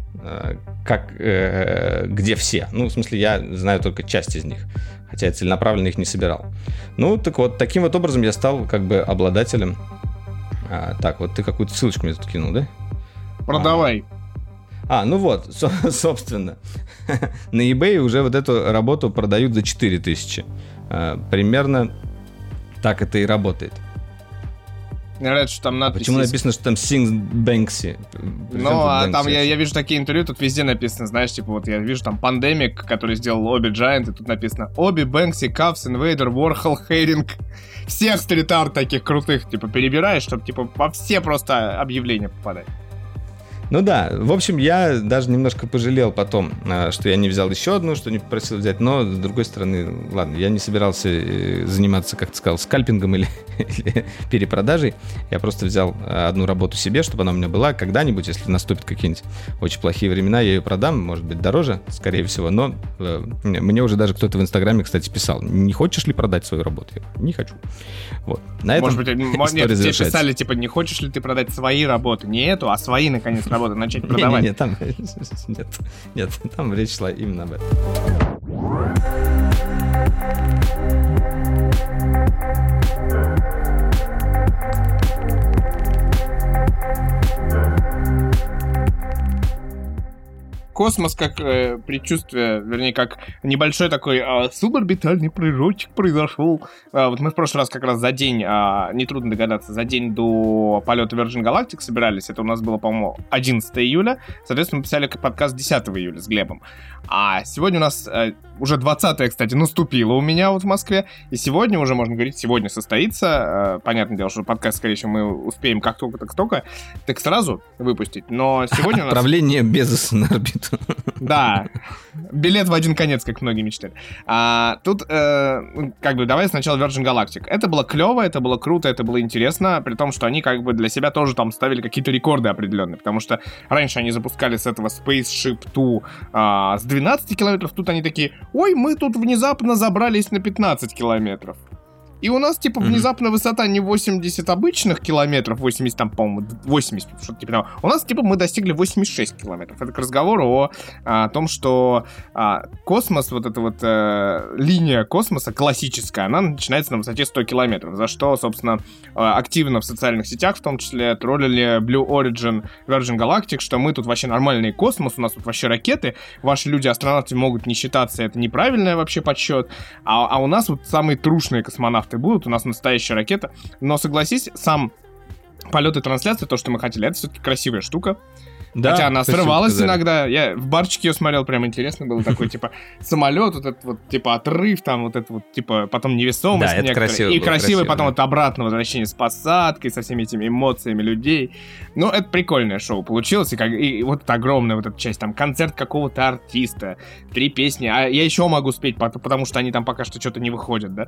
где все. Ну, в смысле, я знаю только часть из них, хотя я целенаправленно их не собирал. Ну, так вот, таким вот образом я стал как бы обладателем Так, вот ты какую-то ссылочку мне тут кинул, да? Продавай. Ну вот, собственно, на eBay уже вот эту работу продают за 4000. Примерно так это и работает. Говорят, что там надпись... Почему написано, что там Sings Banksy? Там я вижу такие интервью, тут везде написано, знаешь, типа вот я вижу там Pandemic, который сделал Оби Giant, и тут написано Оби, Бэнкси, Кавс, Инвейдер, Ворхол, Хейринг. Всех стрит-арт таких крутых, типа, перебираешь, чтобы, типа, во все просто объявления попадать. Ну да, в общем, я даже немножко пожалел потом, что я не взял еще одну, что не попросил взять, но, с другой стороны, ладно, я не собирался заниматься, как ты сказал, скальпингом или перепродажей, я просто взял одну работу себе, чтобы она у меня была когда-нибудь, если наступят какие-нибудь очень плохие времена, я ее продам, может быть, дороже, скорее всего, но мне уже даже кто-то в Инстаграме, кстати, писал, не хочешь ли продать свою работу? Я говорю, не хочу. Вот. На этом может быть, нет, тебе писали, типа, не хочешь ли ты продать свои работы, не эту, а свои, наконец, работы начать продавать. Нет, там речь шла именно об этом. Космос как предчувствие, вернее, как небольшой такой суборбитальный прыжочек произошел. Вот мы в прошлый раз как раз за день, нетрудно догадаться, за день до полета Virgin Galactic собирались. Это у нас было, по-моему, 11 июля. Соответственно, мы писали подкаст 10 июля с Глебом. А сегодня у нас уже 20-е, кстати, наступило у меня вот в Москве. И сегодня уже, можно говорить, сегодня состоится. Понятное дело, что подкаст, скорее всего, мы успеем как только так сразу выпустить. Но сегодня у нас... Отправление Безоса на орбиту. Да, билет в один конец, как многие мечтали. Тут, как бы, давай сначала Virgin Galactic. Это было клево, это было круто, это было интересно, при том, что они, как бы, для себя тоже там ставили какие-то рекорды определенные, потому что раньше они запускали с этого Spaceship Two с 12 километров, тут они такие, ой, мы тут внезапно забрались на 15 километров. И у нас, типа, внезапно высота не 80 обычных километров, 80 там, по-моему, 80, что-то типа того. У нас, типа, мы достигли 86 километров. Это к разговору о том, что космос, вот эта вот линия космоса классическая, она начинается на высоте 100 километров. За что, собственно, активно в социальных сетях, в том числе, троллили Blue Origin, Virgin Galactic, что мы тут вообще нормальный космос, у нас тут вообще ракеты, ваши люди-астронавты могут не считаться, это неправильный вообще подсчет, а у нас вот самые трушные космонавты будут, у нас настоящая ракета. Но согласись, сам полет и трансляция, то, что мы хотели, это все-таки красивая штука. Да, хотя она срывалась иногда. Я в барчике ее смотрел, прям интересно было. Такой, типа, самолет, вот этот вот, типа, отрыв, там, вот это вот, типа, потом невесомость. Да, это красиво. И красивый потом вот обратно возвращение с посадкой, со всеми этими эмоциями людей. Ну, это прикольное шоу получилось. И вот эта огромная вот эта часть, там, концерт какого-то артиста, 3 песни. А я еще могу спеть, потому что они там пока что что-то не выходят, да?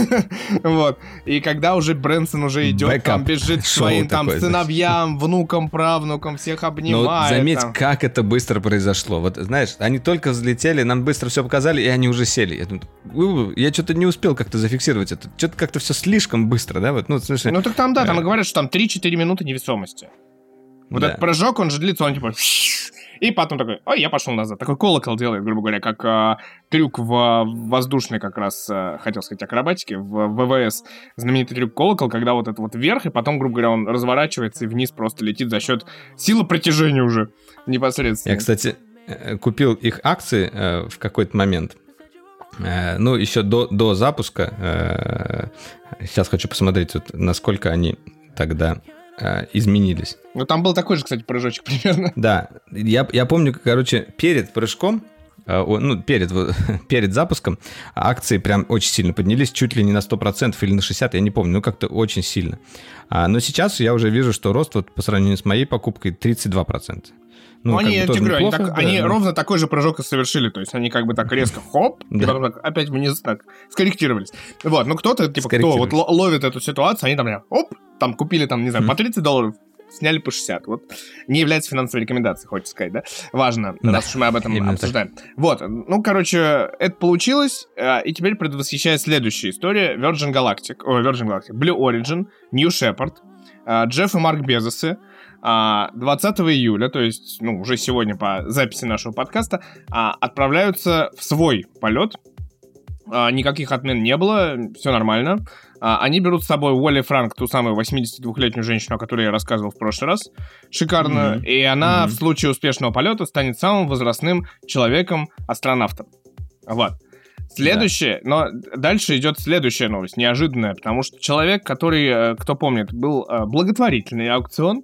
Вот. И когда уже Брэнсон уже идет, там, бежит к своим, там, сыновьям, внукам, правнукам, всех обнимает. Заметь, как это быстро произошло. Вот, знаешь, они только взлетели, нам быстро все показали, и они уже сели. Я думаю, я что-то не успел как-то зафиксировать это. Что-то как-то все слишком быстро, да? Вот, ну, в смысле, так там, да, там говорят, что там 3-4 минуты невесомости. Вот этот прыжок, он же длится, он типа... И потом такой, ой, я пошел назад. Такой колокол делает, грубо говоря, как трюк в воздушной как раз, хотел сказать, акробатике, в ВВС. Знаменитый трюк колокол, когда вот это вот вверх, и потом, грубо говоря, он разворачивается и вниз просто летит за счет силы притяжения уже непосредственно. Я, кстати, купил их акции в какой-то момент. Ну, еще до запуска. Сейчас хочу посмотреть, вот, насколько они тогда... изменились. Ну, там был такой же, кстати, прыжочек примерно. Да, я помню, короче, перед прыжком, ну, перед запуском акции прям очень сильно поднялись, чуть ли не на 100% или на 60%, я не помню, ну, как-то очень сильно. Но сейчас я уже вижу, что рост вот по сравнению с моей покупкой 32%. Ну, они ровно такой же прыжок и совершили, то есть они как бы так резко хоп, и потом так опять вниз так скорректировались. Вот, ну кто-то, типа, кто вот ловит эту ситуацию, они там прям, оп, там купили, там, не знаю, по $30, сняли по 60. Вот. Не является финансовой рекомендацией, хочется сказать, да? Важно, раз уж мы об этом обсуждаем. Вот, ну, короче, это получилось, и теперь предвосхищает следующая история. Virgin Galactic, Blue Origin, New Shepard, Джефф и Марк Безосы, 20 июля, то есть, ну, уже сегодня по записи нашего подкаста, отправляются в свой полет. Никаких отмен не было, все нормально. Они берут с собой Уолли Франк, ту самую 82-летнюю женщину, о которой я рассказывал в прошлый раз, шикарную, и она в случае успешного полета станет самым возрастным человеком-астронавтом. Вот. Следующее, но дальше идет следующая новость, неожиданная, потому что человек, который, кто помнит, был благотворительный аукцион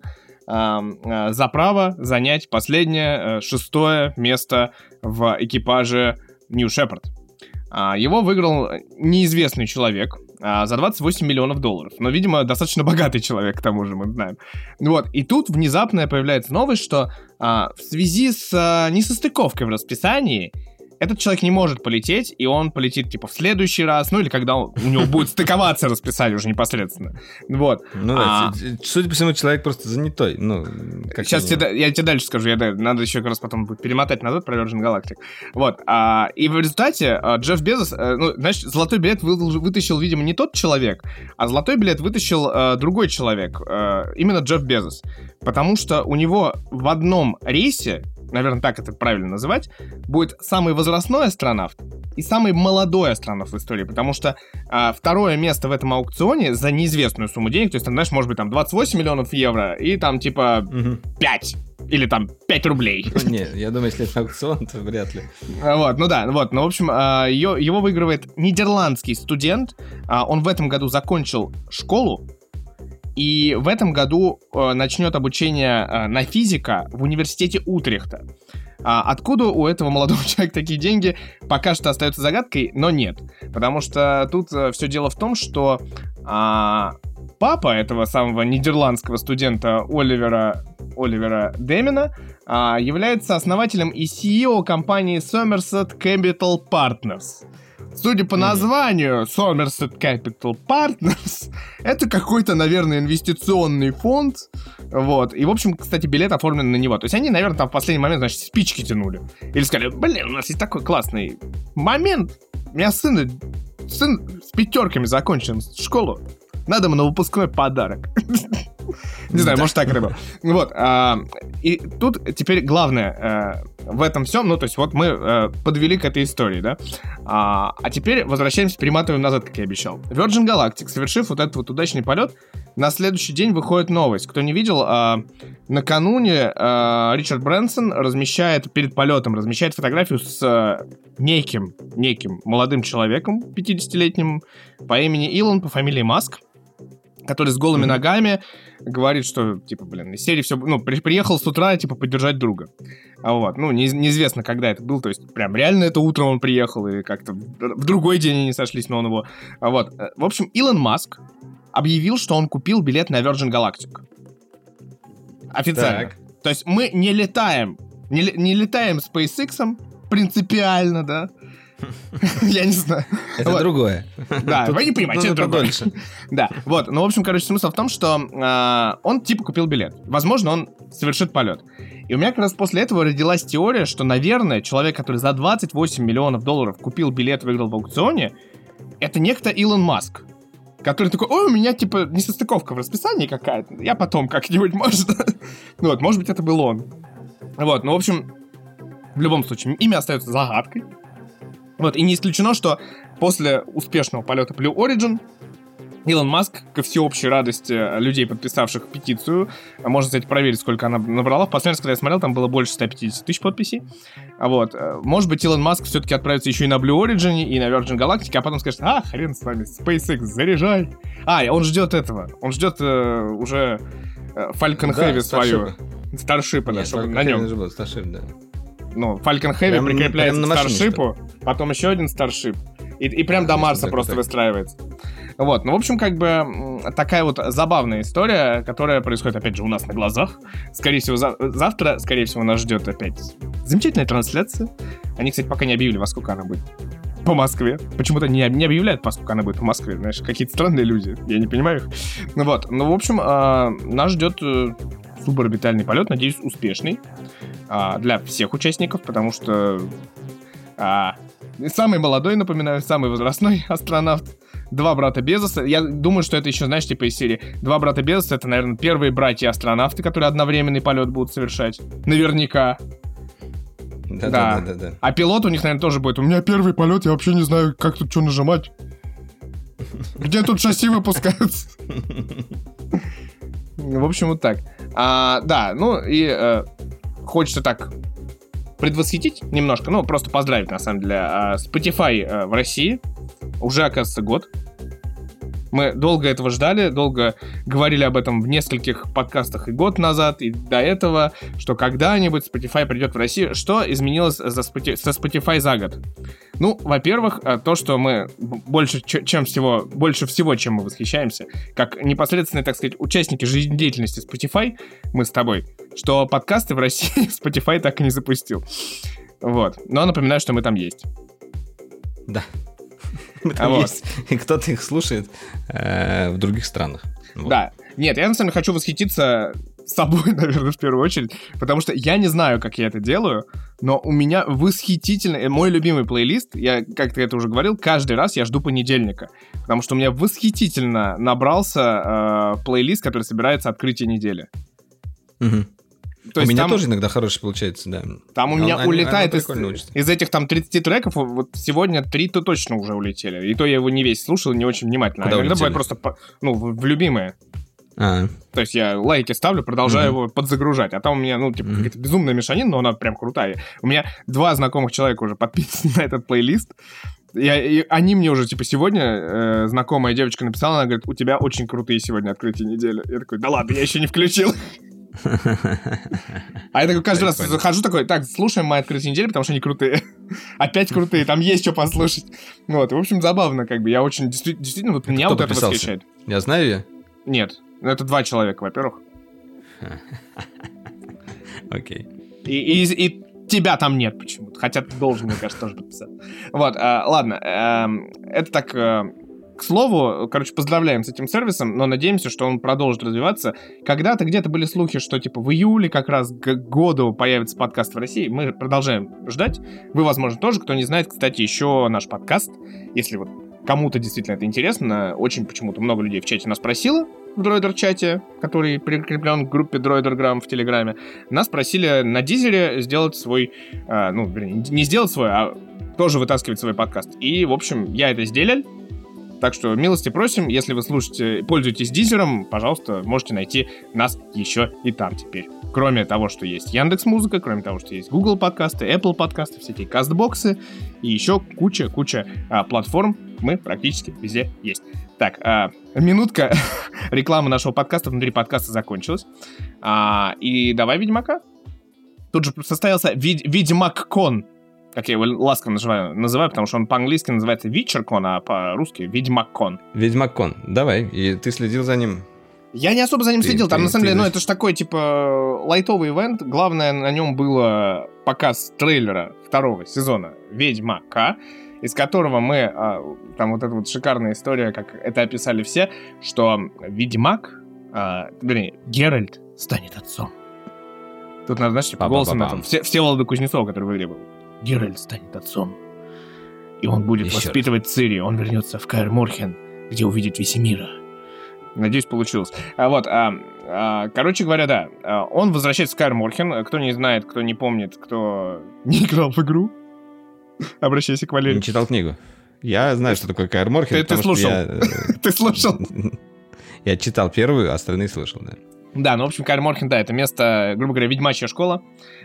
за право занять последнее, 6-е место в экипаже New Shepard. Его выиграл неизвестный человек за $28 миллионов. Но, видимо, достаточно богатый человек, к тому же, мы знаем. Вот, и тут внезапно появляется новость, что в связи с несостыковкой в расписании этот человек не может полететь, и он полетит, типа, в следующий раз, ну, или когда у него будет стыковаться расписание уже непосредственно. Вот. Ну, да, судя по всему, человек просто занятой. Ну, сейчас я тебе дальше скажу, надо еще как раз потом перемотать назад про Virgin Galactic. Вот. И в результате Джефф Безос, значит, золотой билет вытащил, видимо, не тот человек, а золотой билет вытащил другой человек, именно Джефф Безос. Потому что у него в одном рейсе, наверное, так это правильно называть, будет самый возрастной астронавт и самый молодой астронавт в истории, потому что второе место в этом аукционе за неизвестную сумму денег, то есть, там, знаешь, может быть, там 28 миллионов евро и там, типа, 5 или там 5 рублей. Не, я думаю, если это аукцион, то вряд ли. Вот, ну да, вот, ну, в общем, его выигрывает нидерландский студент, он в этом году закончил школу, и в этом году начнет обучение на физика в университете Утрехта. Откуда у этого молодого человека такие деньги, пока что остается загадкой, но нет. Потому что тут все дело в том, что папа этого самого нидерландского студента Оливера Демина является основателем и CEO компании Somerset Capital Partners. Судя по названию, Somerset Capital Partners — это какой-то, наверное, инвестиционный фонд. Вот. И, в общем, кстати, билет оформлен на него. То есть они, наверное, там в последний момент, значит, спички тянули. Или сказали, блин, у нас есть такой классный момент. У меня сын с 5 закончил школу. Надо ему на выпускной подарок. Не знаю, может так это было. Вот. И тут теперь главное в этом всем, ну, то есть вот мы подвели к этой истории, да? А теперь возвращаемся, перематываем назад, как я обещал. Virgin Galactic, совершив вот этот вот удачный полет, на следующий день выходит новость. Кто не видел, накануне Ричард Брэнсон перед полетом размещает фотографию с неким молодым человеком, 50-летним, по имени Илон, по фамилии Маск, который с голыми ногами говорит, что, типа, блин, из серии все... Ну, приехал с утра, типа, поддержать друга. Вот, ну, неизвестно, когда это был, то есть, прям реально это утром он приехал, и как-то в другой день они сошлись, но он его... Вот, в общем, Илон Маск объявил, что он купил билет на Virgin Galactic. Официально. Так. То есть мы не летаем SpaceX принципиально, да? Я не знаю. Это другое. Да, вы не понимаете, это другое. Да, вот. Ну, в общем, короче, смысл в том, что он типа купил билет. Возможно, он совершит полет. И у меня как раз после этого родилась теория, что, наверное, человек, который за $28 миллионов купил билет, выиграл в аукционе, это некто Илон Маск, который такой, ой, у меня, типа, несостыковка в расписании какая-то, я потом как-нибудь, может быть, это был он. Вот, ну, в общем, в любом случае, имя остается загадкой. Вот, и не исключено, что после успешного полета Blue Origin Илон Маск, ко всеобщей радости людей, подписавших петицию, можно, кстати, проверить, сколько она набрала. В последний раз, когда я смотрел, там было больше 150 тысяч подписей. Вот. Может быть, Илон Маск все-таки отправится еще и на Blue Origin, и на Virgin Galactic, а потом скажет, хрен с вами, SpaceX, заряжай. Он ждет этого. Он ждет уже Falcon Heavy свою. Старшипа, да, чтобы на нем. Старшип, да. Ну, Falcon Heavy прикрепляется к Старшипу, потом еще один Старшип, и прям до Марса просто выстраивается. Вот, ну, в общем, как бы такая вот забавная история, которая происходит, опять же, у нас на глазах. Скорее всего, завтра, нас ждет опять замечательная трансляция. Они, кстати, пока не объявили, во сколько она будет по Москве. Почему-то не объявляют, поскольку она будет по Москве. Знаешь, какие-то странные люди, я не понимаю их. Ну вот, ну, в общем, нас ждет суборбитальный полет, надеюсь, успешный для всех участников, потому что самый молодой, напоминаю, самый возрастной астронавт, 2 брата Безоса. Я думаю, что это еще, знаешь, типа из серии 2 брата Безоса, это, наверное, первые братья-астронавты, которые одновременный полет будут совершать. Наверняка. Да. А пилот у них, наверное, тоже будет. У меня первый полет, я вообще не знаю, как тут что нажимать. Где тут шасси выпускаются? В общем, вот так. Да, ну и хочется так предвосхитить немножко, ну, просто поздравить, на самом деле. Spotify в России уже, оказывается, год. Мы долго этого ждали, долго говорили об этом в нескольких подкастах и год назад, и до этого, что когда-нибудь Spotify придет в Россию. Что изменилось со Spotify за год? Ну, во-первых, то, что мы больше всего, чем мы восхищаемся, как непосредственные, так сказать, участники жизнедеятельности Spotify, мы с тобой, что подкасты в России Spotify так и не запустил. Вот. Но напоминаю, что мы там есть. Да. Есть. И кто-то их слушает в других странах. Вот. Да. Нет, я на самом деле хочу восхититься собой, наверное, в первую очередь, потому что я не знаю, как я это делаю, но у меня восхитительный, мой любимый плейлист, я как-то это уже говорил, каждый раз я жду понедельника, потому что у меня восхитительно набрался плейлист, который собирается открытие недели. Угу. То есть у меня там, тоже иногда хороший получается, да. Там у меня улетает из этих там 30 треков, вот сегодня 3-то точно уже улетели. И то я его не весь слушал, не очень внимательно. Куда иногда бывает просто, в любимые. То есть я лайки ставлю, продолжаю его подзагружать. А там у меня, какая-то безумная мешанина, но она прям крутая. У меня 2 знакомых человека уже подписаны на этот плейлист. И они мне уже, сегодня знакомая девочка написала, она говорит, у тебя очень крутые сегодня открытия недели. Я такой, да ладно, я еще не включил. А я такой каждый раз захожу такой, так, слушаем мои открытие недели, потому что они крутые. Опять крутые, там есть что послушать. Вот, в общем, забавно, я очень, действительно, вот меня вот это восхищает. Я знаю ее? Нет, это 2 человека, во-первых. Окей. И тебя там нет почему-то, хотя ты должен, мне кажется, тоже подписать. Вот, ладно, это так... К слову, поздравляем с этим сервисом, но надеемся, что он продолжит развиваться. Когда-то где-то были слухи, что в июле как раз к году появится подкаст в России. Мы продолжаем ждать. Вы, возможно, тоже. Кто не знает, кстати, еще наш подкаст. Если вот кому-то действительно это интересно, очень почему-то много людей в чате нас просило, в Дроидер-чате, который прикреплен к группе Дроидерграм в Телеграме, нас просили на Дизере сделать свой, не сделать свой, а тоже вытаскивать свой подкаст. И, в общем, я это сделал. Так что милости просим, если вы пользуетесь Дизером, пожалуйста, можете найти нас еще и там теперь. Кроме того, что есть Яндекс.Музыка, кроме того, что есть Google подкасты, Apple подкасты, все эти кастбоксы и еще куча платформ, мы практически везде есть. Так, минутка рекламы нашего подкаста внутри подкаста закончилась. И давай Ведьмака. Тут же состоялся Ведьмак-кон. Как я его ласково называю, потому что он по-английски называется Вичеркон, а по-русски Ведьмак-кон. Ведьмак-кон, давай, и ты следил за ним? Я не особо за ним следил, там на самом деле, это же такой, лайтовый ивент. Главное на нем было показ трейлера 2-го сезона Ведьмака, из которого мы, там вот эта вот шикарная история, как это описали все, что Ведьмак, Геральт станет отцом. Тут надо, знаешь, голосом Всеволода Кузнецова, который в игре был. Геральт станет отцом, и он будет воспитывать Цири. Он вернется в Каэр Морхен, где увидит Весемира. Надеюсь, получилось. Короче говоря, да, он возвращается в Каэр Морхен. Кто не знает, кто не помнит, кто не играл в игру, обращайся к Валерию. Не читал книгу. Я знаю, что такое Каэр Морхен. Ты слушал? Ты слушал? Я читал первую, а остальные слышал, да. Да, в общем, Каэр Морхен, да, это место, грубо говоря, ведьмачья школа,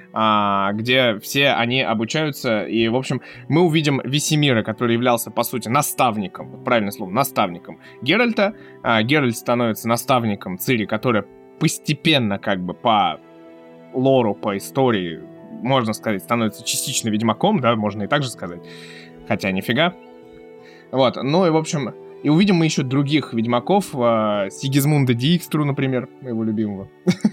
где все они обучаются, и, в общем, мы увидим Весемира, который являлся, по сути, наставником, правильное слово, наставником Геральта. Геральт становится наставником Цири, которая постепенно, по лору, по истории, можно сказать, становится частично ведьмаком, да, можно и так же сказать, хотя нифига. Вот, и, в общем... И увидим мы еще других ведьмаков, Сигизмунда Дикстру, например, моего любимого.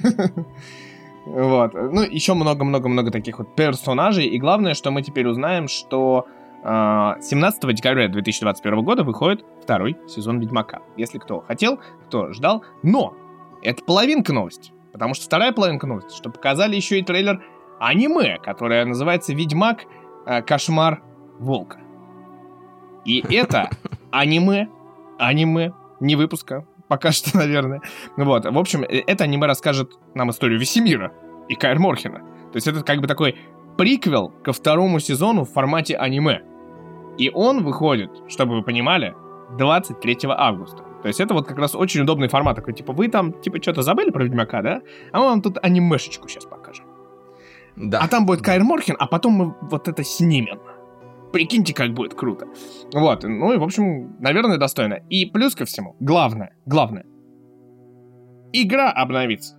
Вот. Еще много-много-много таких вот персонажей. И главное, что мы теперь узнаем, что 17 декабря 2021 года выходит 2-й сезон Ведьмака. Если кто хотел, кто ждал. Но это половинка новости. Потому что вторая половинка новости, что показали еще и трейлер аниме, которое называется «Ведьмак. Кошмар волка». И это аниме, не выпуска, пока что, наверное. Вот, в общем, это аниме расскажет нам историю Весемира и Каэр Морхена. То есть это такой приквел ко 2-му сезону в формате аниме. И он выходит, чтобы вы понимали, 23 августа. То есть это вот как раз очень удобный формат. Такой, типа, вы там, типа, что-то забыли про Ведьмака, да? А мы вам тут анимешечку сейчас покажем. Да. А там будет Каэр Морхен, а потом мы вот это снимем. Прикиньте, как будет круто. Вот, ну и, в общем, наверное, достойно. И плюс ко всему, главное. Игра обновится.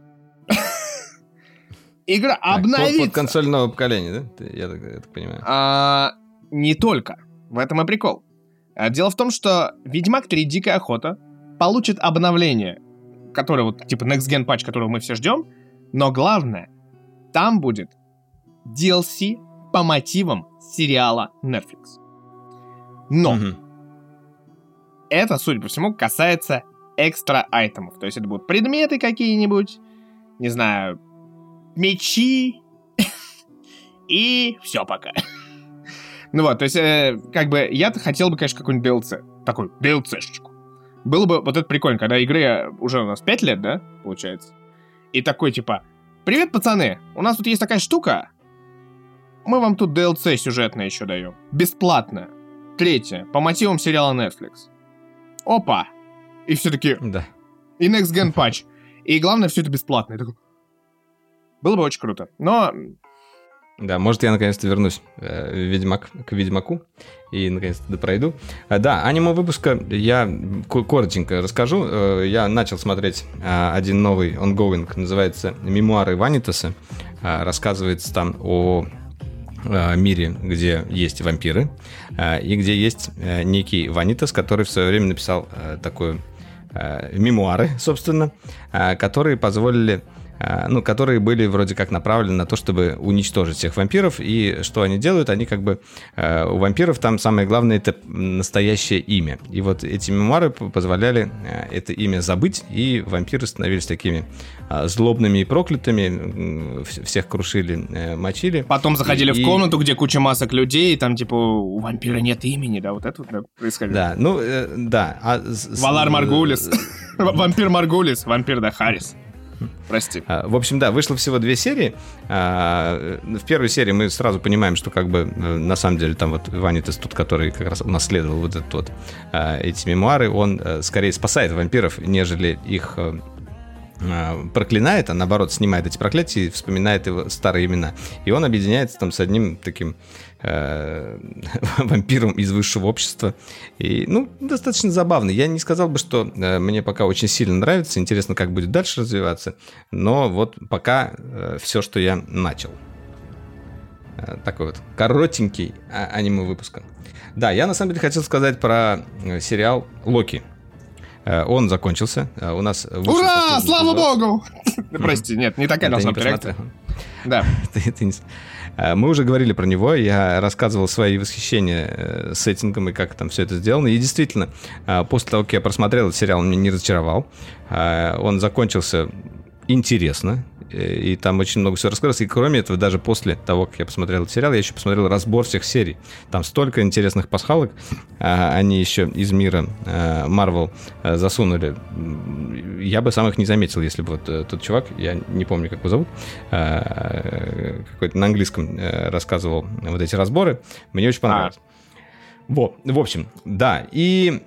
Игра обновится. Под консоль нового поколения, да? Я так понимаю. Не только. В этом и прикол. Дело в том, что Ведьмак 3 Дикая Охота получит обновление, которое вот, типа, Next Gen патч, которого мы все ждем, но главное, там будет DLC по мотивам сериала Netflix. Но это, судя по всему, касается экстра айтемов. То есть это будут предметы какие-нибудь, не знаю, мечи и все пока. Ну вот, то есть, как бы, я-то хотел бы, конечно, какой-нибудь DLC. Такой, DLC-шечку. Было бы вот это прикольно, когда игре уже у нас 5 лет, да, получается? И такой, типа, привет, пацаны, у нас тут есть такая штука, мы вам тут DLC сюжетное еще даем. Бесплатно. 3, по мотивам сериала Netflix. Опа! И все таки Да. И Next Gen патч. И главное, все это бесплатно. Я такой... Было бы очень круто. Но... Да, может, я наконец-то вернусь к Ведьмаку и наконец-то допройду. Да, аниме выпуска я коротенько расскажу. Я начал смотреть один новый ongoing, называется «Мемуары Ванитаса». Рассказывается там о мире, где есть вампиры, и где есть некий Ванитас, который в свое время написал такое мемуары, собственно, которые позволили... Ну, которые были вроде как направлены на то, чтобы уничтожить всех вампиров. И что они делают? Они как бы... У вампиров там самое главное — это настоящее имя. И вот эти мемуары позволяли это имя забыть, и вампиры становились такими злобными и проклятыми. Всех крушили, мочили. Потом заходили в комнату, где куча масок людей, и там типа у вампира нет имени, да? Вот это вот происходило. Да, ну, да. Валар Маргулис. Вампир Маргулис, вампир Дахарис. Прости. В общем, да, вышло всего 2 серии. В первой серии мы сразу понимаем, что как бы на самом деле там вот Ванитас, тот, который как раз унаследовал вот этот вот эти мемуары, он скорее спасает вампиров, нежели их проклинает, а наоборот снимает эти проклятия и вспоминает его старые имена. И он объединяется там с одним таким вампиром из высшего общества. И, ну, достаточно забавно. Я не сказал бы, что мне пока очень сильно нравится. Интересно, как будет дальше развиваться. Но вот пока все, что я начал. Такой вот коротенький аниме-выпуск. Да, я на самом деле хотел сказать про сериал «Локи». Он закончился. У нас ура! Слава богу! Прости, нет, не такая должна быть реакция. Да. Мы уже говорили про него, я рассказывал свои восхищения сеттингом и как там все это сделано. И действительно, после того, как я просмотрел этот сериал, он меня не разочаровал. Он закончился интересно, и там очень много всего раскрылось. И кроме этого, даже после того, как я посмотрел этот сериал, я еще посмотрел разбор всех серий. Там столько интересных пасхалок. Они еще из мира Marvel засунули. Я бы сам их не заметил, если бы вот тот чувак, я не помню, как его зовут, какой-то на английском рассказывал вот эти разборы. Мне очень понравилось. Вот, в общем, да. И...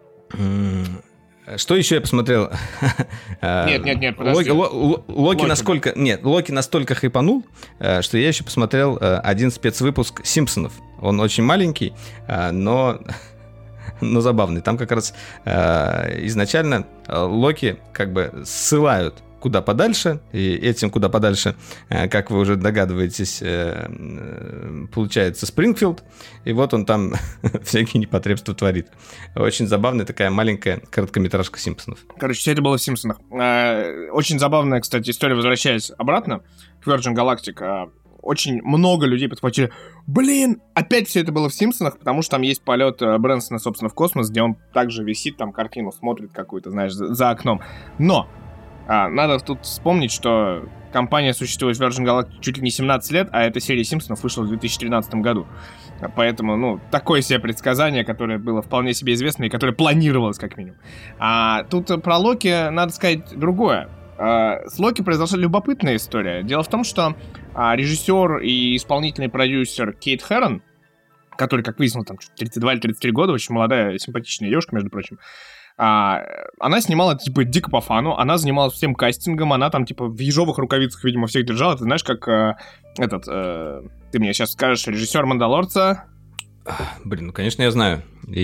Что еще я посмотрел? Нет, подожди. Локи настолько хайпанул, что я еще посмотрел один спецвыпуск «Симпсонов». Он очень маленький, но забавный. Там как раз изначально Локи как бы ссылают куда подальше, и этим куда подальше, как вы уже догадываетесь, получается Спрингфилд, и вот он там всякие непотребства творит. Очень забавная такая маленькая короткометражка «Симпсонов». Короче, все это было в «Симпсонах». Очень забавная, кстати, история, возвращаясь обратно к Virgin Galactic. Очень много людей подхватили: блин, опять все это было в «Симпсонах», потому что там есть полет Брэнсона, собственно, в космос, где он также висит, там картину смотрит какую-то, знаешь, за окном. Но надо тут вспомнить, что компания существует в Virgin Galactic чуть ли не 17 лет, а эта серия «Симпсонов» вышла в 2013 году. Поэтому, ну, такое себе предсказание, которое было вполне себе известно и которое планировалось как минимум. А тут про Локи надо сказать другое. С Локи произошла любопытная история. Дело в том, что режиссер и исполнительный продюсер Кейт Хэрон которой, как выяснилось, там 32 или 33 года, очень молодая, симпатичная девушка, между прочим. Она снимала, типа, дико по фану, она занималась всем кастингом, она там, типа, в ежовых рукавицах, видимо, всех держала. Ты знаешь, как ты мне сейчас скажешь, режиссер «Мандалорца»? Блин, ну, конечно, я знаю.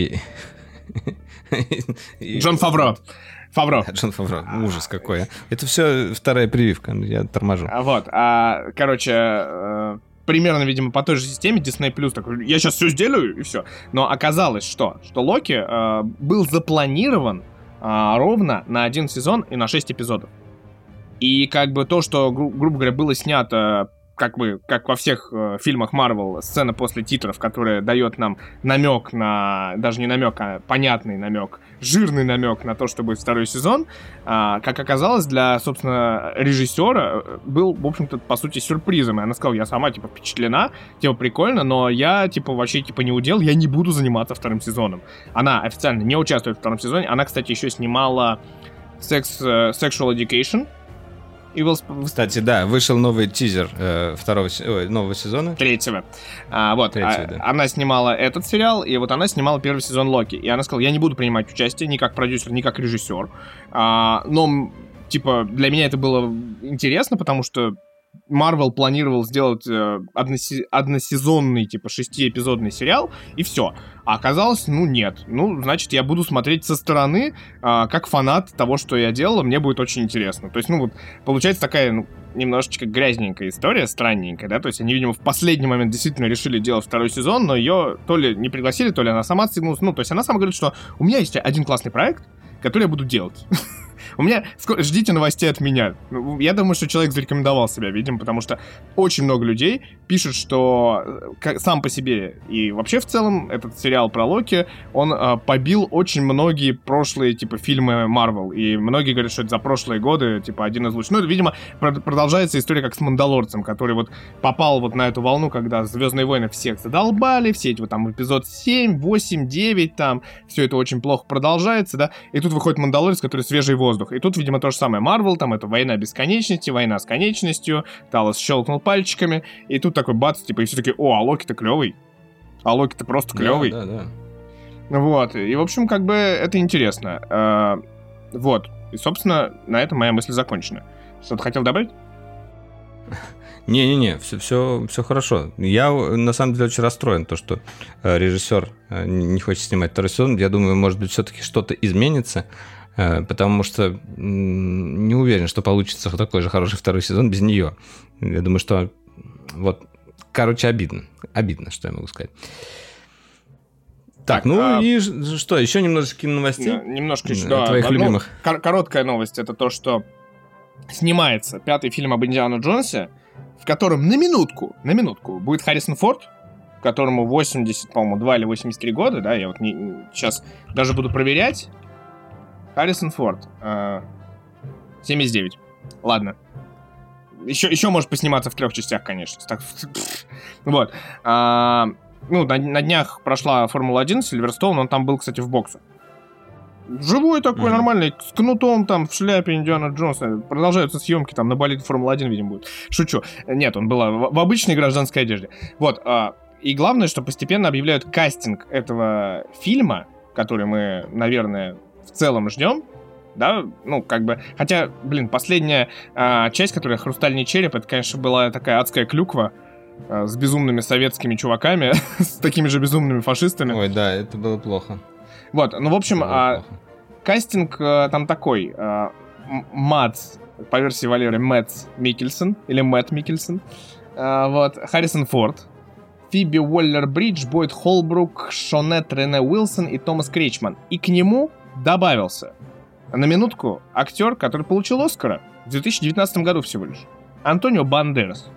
Джон Фавро. Джон Фавро, ужас какой. Это все вторая прививка, я торможу. Короче, примерно, видимо, по той же системе Disney Plus такой, я сейчас все сделаю, и все. Но оказалось, что Локи был запланирован ровно на 1 сезон и на 6 эпизодов. И как бы то, что, грубо говоря, было снято, как во всех фильмах Marvel, сцена после титров, которая дает нам намек на... Даже не намек, а понятный намек, жирный намек на то, что будет второй сезон, как оказалось, для, собственно, режиссера был, в общем-то, по сути, сюрпризом. И она сказала, я сама, типа, впечатлена, типа, прикольно, но я, типа, вообще, типа, не удел, я не буду заниматься вторым сезоном. Она официально не участвует в втором сезоне. Она, кстати, еще снимала Sexual Education. Кстати, да, вышел новый тизер нового сезона. Третьего. Она снимала этот сериал, и вот она снимала первый сезон Локи. И она сказала, я не буду принимать участие ни как продюсер, ни как режиссер. Но, типа, для меня это было интересно, потому что Marvel планировал сделать односезонный, типа, 6-эпизодный сериал, и все. А оказалось, нет. Значит, я буду смотреть со стороны, как фанат того, что я делала, мне будет очень интересно. То есть, получается такая, немножечко грязненькая история, странненькая, да, то есть они, видимо, в последний момент действительно решили делать второй сезон, но ее то ли не пригласили, то ли она сама отстегнулась. То есть она сама говорит, что у меня есть один классный проект, который я буду делать. У меня... Ждите новостей от меня. Я думаю, что человек зарекомендовал себя, видимо, потому что очень много людей пишут, что сам по себе и вообще в целом этот сериал про Локи, он побил очень многие прошлые, типа, фильмы Marvel. И многие говорят, что это за прошлые годы, типа, один из лучших. Это, видимо, продолжается история как с «Мандалорцем», который вот попал вот на эту волну, когда «Звездные войны» всех задолбали, все эти вот там эпизод 7, 8, 9, там, все это очень плохо продолжается, да, и тут выходит «Мандалорец», который свежий воздух. И тут, видимо, то же самое. Marvel, там, это «Война бесконечности», «Война с конечностью», Талос щелкнул пальчиками, и тут такой бац, типа, и все такие, а Локи-то клевый. А Локи-то просто клевый. Да. Вот, и, в общем, как бы, это интересно. Вот, и, собственно, на этом моя мысль закончена. Что-то хотел добавить? Не, все хорошо. Я, на самом деле, очень расстроен, то, что режиссер не хочет снимать второй сезон. Я думаю, может быть, все-таки что-то изменится, потому что не уверен, что получится такой же хороший второй сезон без нее. Я думаю, что вот, короче, обидно. Обидно, что я могу сказать. Так, и что, еще немножечко новостей? Немножко еще, да. Твоих любимых. Короткая новость, это то, что снимается 5-й фильм об Индиану Джонсе, в котором на минутку будет Харрисон Форд, которому 80, по-моему, 2 или 83 года, да, я вот сейчас даже буду проверять. Харрисон Форд, 79. Ладно. Еще может посниматься в 3 частях, конечно. Так, вот. На днях прошла Формула-1, Сильверстоун, он там был, кстати, в боксах. Живой такой, нормальный, с кнутом там, в шляпе Индиана Джонса. Продолжаются съемки, там, на болиде Формула-1, видимо, будет. Шучу. Нет, он был в обычной гражданской одежде. Вот. И главное, что постепенно объявляют кастинг этого фильма, который мы, наверное, в целом ждем. Да, хотя, последняя часть, которая «Хрустальный череп», это, конечно, была такая адская клюква с безумными советскими чуваками, с такими же безумными фашистами. Ой, да, это было плохо. Вот, в общем, кастинг там такой. Мадс, по версии Валеры, Мэтт Миккельсон, или Мэтт Миккельсон. Вот, Харрисон Форд, Фиби Уоллер-Бридж, Бойд Холбрук, Шонет Рене Уилсон и Томас Крейчман. И к нему добавился, на минутку, актер, который получил Оскара в 2019 году всего лишь. Антонио Бандерас.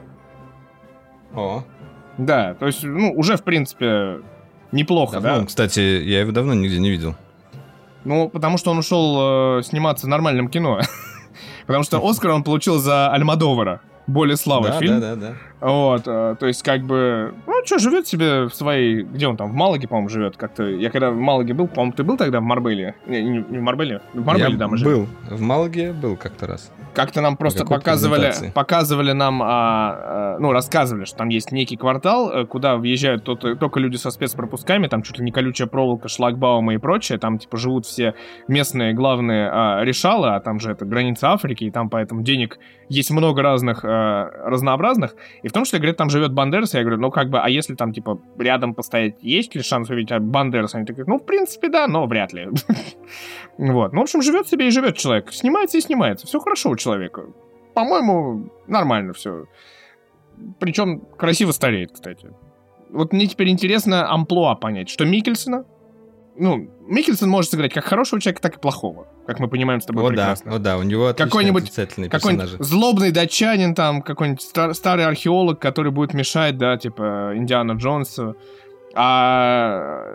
О. Да, то есть, уже, в принципе, неплохо, давно, да? Кстати, я его давно нигде не видел. Потому что он ушел сниматься в нормальном кино. Потому что Оскар он получил за Альмодовара. более славы фильм. Да. Вот, то есть, как бы, ну, что, живет себе в своей... Где он там? В Малаге, по-моему, живет. Как-то... Я когда в Малаге был, по-моему, ты был тогда в Марбеле? Не в Марбеле? В Марбеле, да, мы жили. Был. В Малаге был как-то раз. Как-то нам просто показывали нам, ну, рассказывали, что там есть некий квартал, куда въезжают только люди со спецпропусками, там чуть ли не колючая проволока, шлагбаумы и прочее, там, типа, живут все местные главные решалы, а там же это граница Африки, и там поэтому денег есть много разных, разнообразных, и в том числе, говорят, там живет Бандерас, я говорю, ну, как бы, а если там, типа, рядом постоять, есть ли шанс увидеть Бандераса? Они такие, ну, в принципе, да, но вряд ли. Вот, ну, в общем, живет себе и живет человек, снимается и снимается, все хорошо у человека. По-моему, нормально все. Причем красиво стареет, кстати. Вот мне теперь интересно амплуа понять, что Миккельсона... Ну, Миккельсон может сыграть как хорошего человека, так и плохого. Как мы понимаем с тобой прекрасно. О да, у него отрицательные персонажи. Какой-нибудь злобный датчанин, там, какой-нибудь старый археолог, который будет мешать, да, типа, Индиана Джонсу. А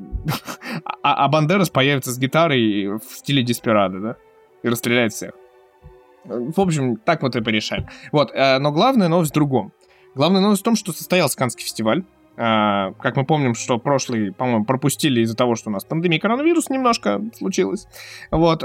Бандерас появится с гитарой в стиле Деспирадо, да? И расстреляет всех. В общем, так вот и порешаем. Вот, но главная новость в другом. Главная новость в том, что состоялся Каннский фестиваль. Как мы помним, что прошлый, по-моему, пропустили из-за того, что у нас пандемия коронавируса немножко случилась. Вот.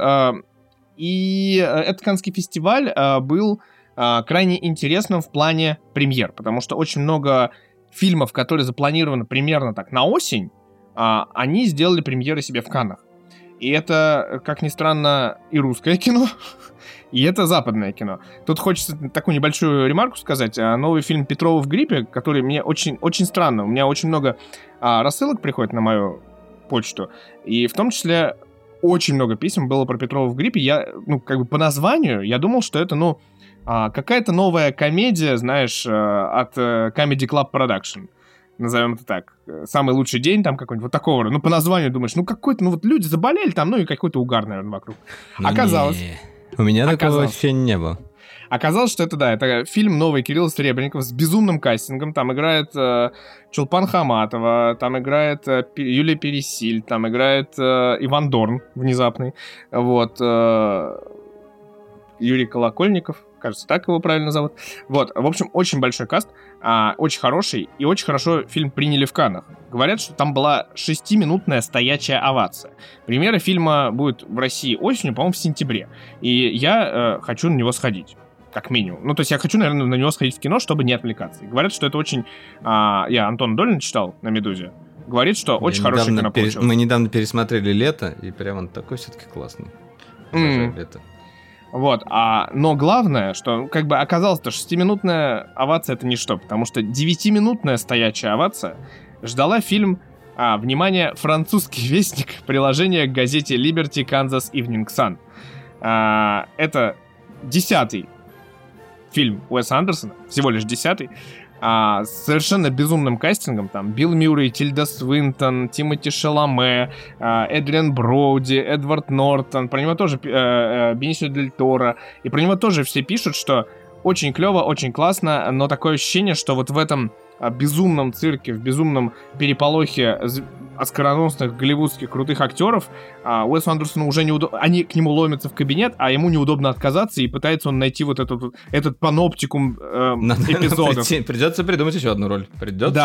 И этот Каннский фестиваль был крайне интересным в плане премьер, потому что очень много фильмов, которые запланированы примерно так на осень, они сделали премьеры себе в Каннах. И это, как ни странно, и русское кино, и это западное кино. Тут хочется такую небольшую ремарку сказать. Новый фильм «Петрова в гриппе», который мне очень, очень странно. У меня очень много рассылок приходит на мою почту. И в том числе очень много писем было про Петрова в гриппе. Я, ну, как бы по названию, я думал, что это, ну, какая-то новая комедия, знаешь, от Comedy Club Production. Назовем это так. Самый лучший день там какой-нибудь, вот такого. Ну, по названию думаешь, ну, какой-то, ну, вот люди заболели там, ну, и какой-то угар, наверное, вокруг. Оказалось... У меня такого ощущения не было. Оказалось, что это, да, это фильм новый Кирилла Серебренникова с безумным кастингом. Там играет Чулпан Хаматова, там играет Юлия Пересиль, там играет Иван Дорн внезапный. Вот. Юрий Колокольников, кажется, так его правильно зовут. Вот, в общем, очень большой каст, очень хороший, и очень хорошо фильм приняли в Каннах. Говорят, что там была 6-минутная стоячая овация. Премьера фильма будет в России осенью, по-моему, в сентябре. И я хочу на него сходить, как минимум. Ну, то есть я хочу, наверное, на него сходить в кино, чтобы не отвлекаться. И говорят, что это очень... я Антона Долина читал на «Медузе». Говорит, что очень хорошее кино получилось. Мы недавно пересмотрели «Лето», и прям он такой все-таки классный. «Лето». Вот, но главное, что как бы оказалось-то 6-минутная овация — это ничто, потому что 9-минутная стоячая овация ждала фильм, внимание, «Французский вестник», приложение к газете Liberty Kansas Evening Sun. Это 10-й фильм Уэса Андерсона, всего лишь 10-й, с совершенно безумным кастингом. Там Билл Мюррей, Тильда Свинтон, Тимоти Шаломе, Эдриан Броуди, Эдвард Нортон. Про него тоже Бенисио Дель Торо. И про него тоже все пишут, что очень клево, очень классно, но такое ощущение, что вот в этом безумном цирке, в безумном переполохе оскароносных голливудских крутых актеров Уэсу Андерсону уже неудобно. Они к нему ломятся в кабинет, а ему неудобно отказаться, и пытается он найти вот этот паноптикум эпизодов. Придется придумать еще одну роль.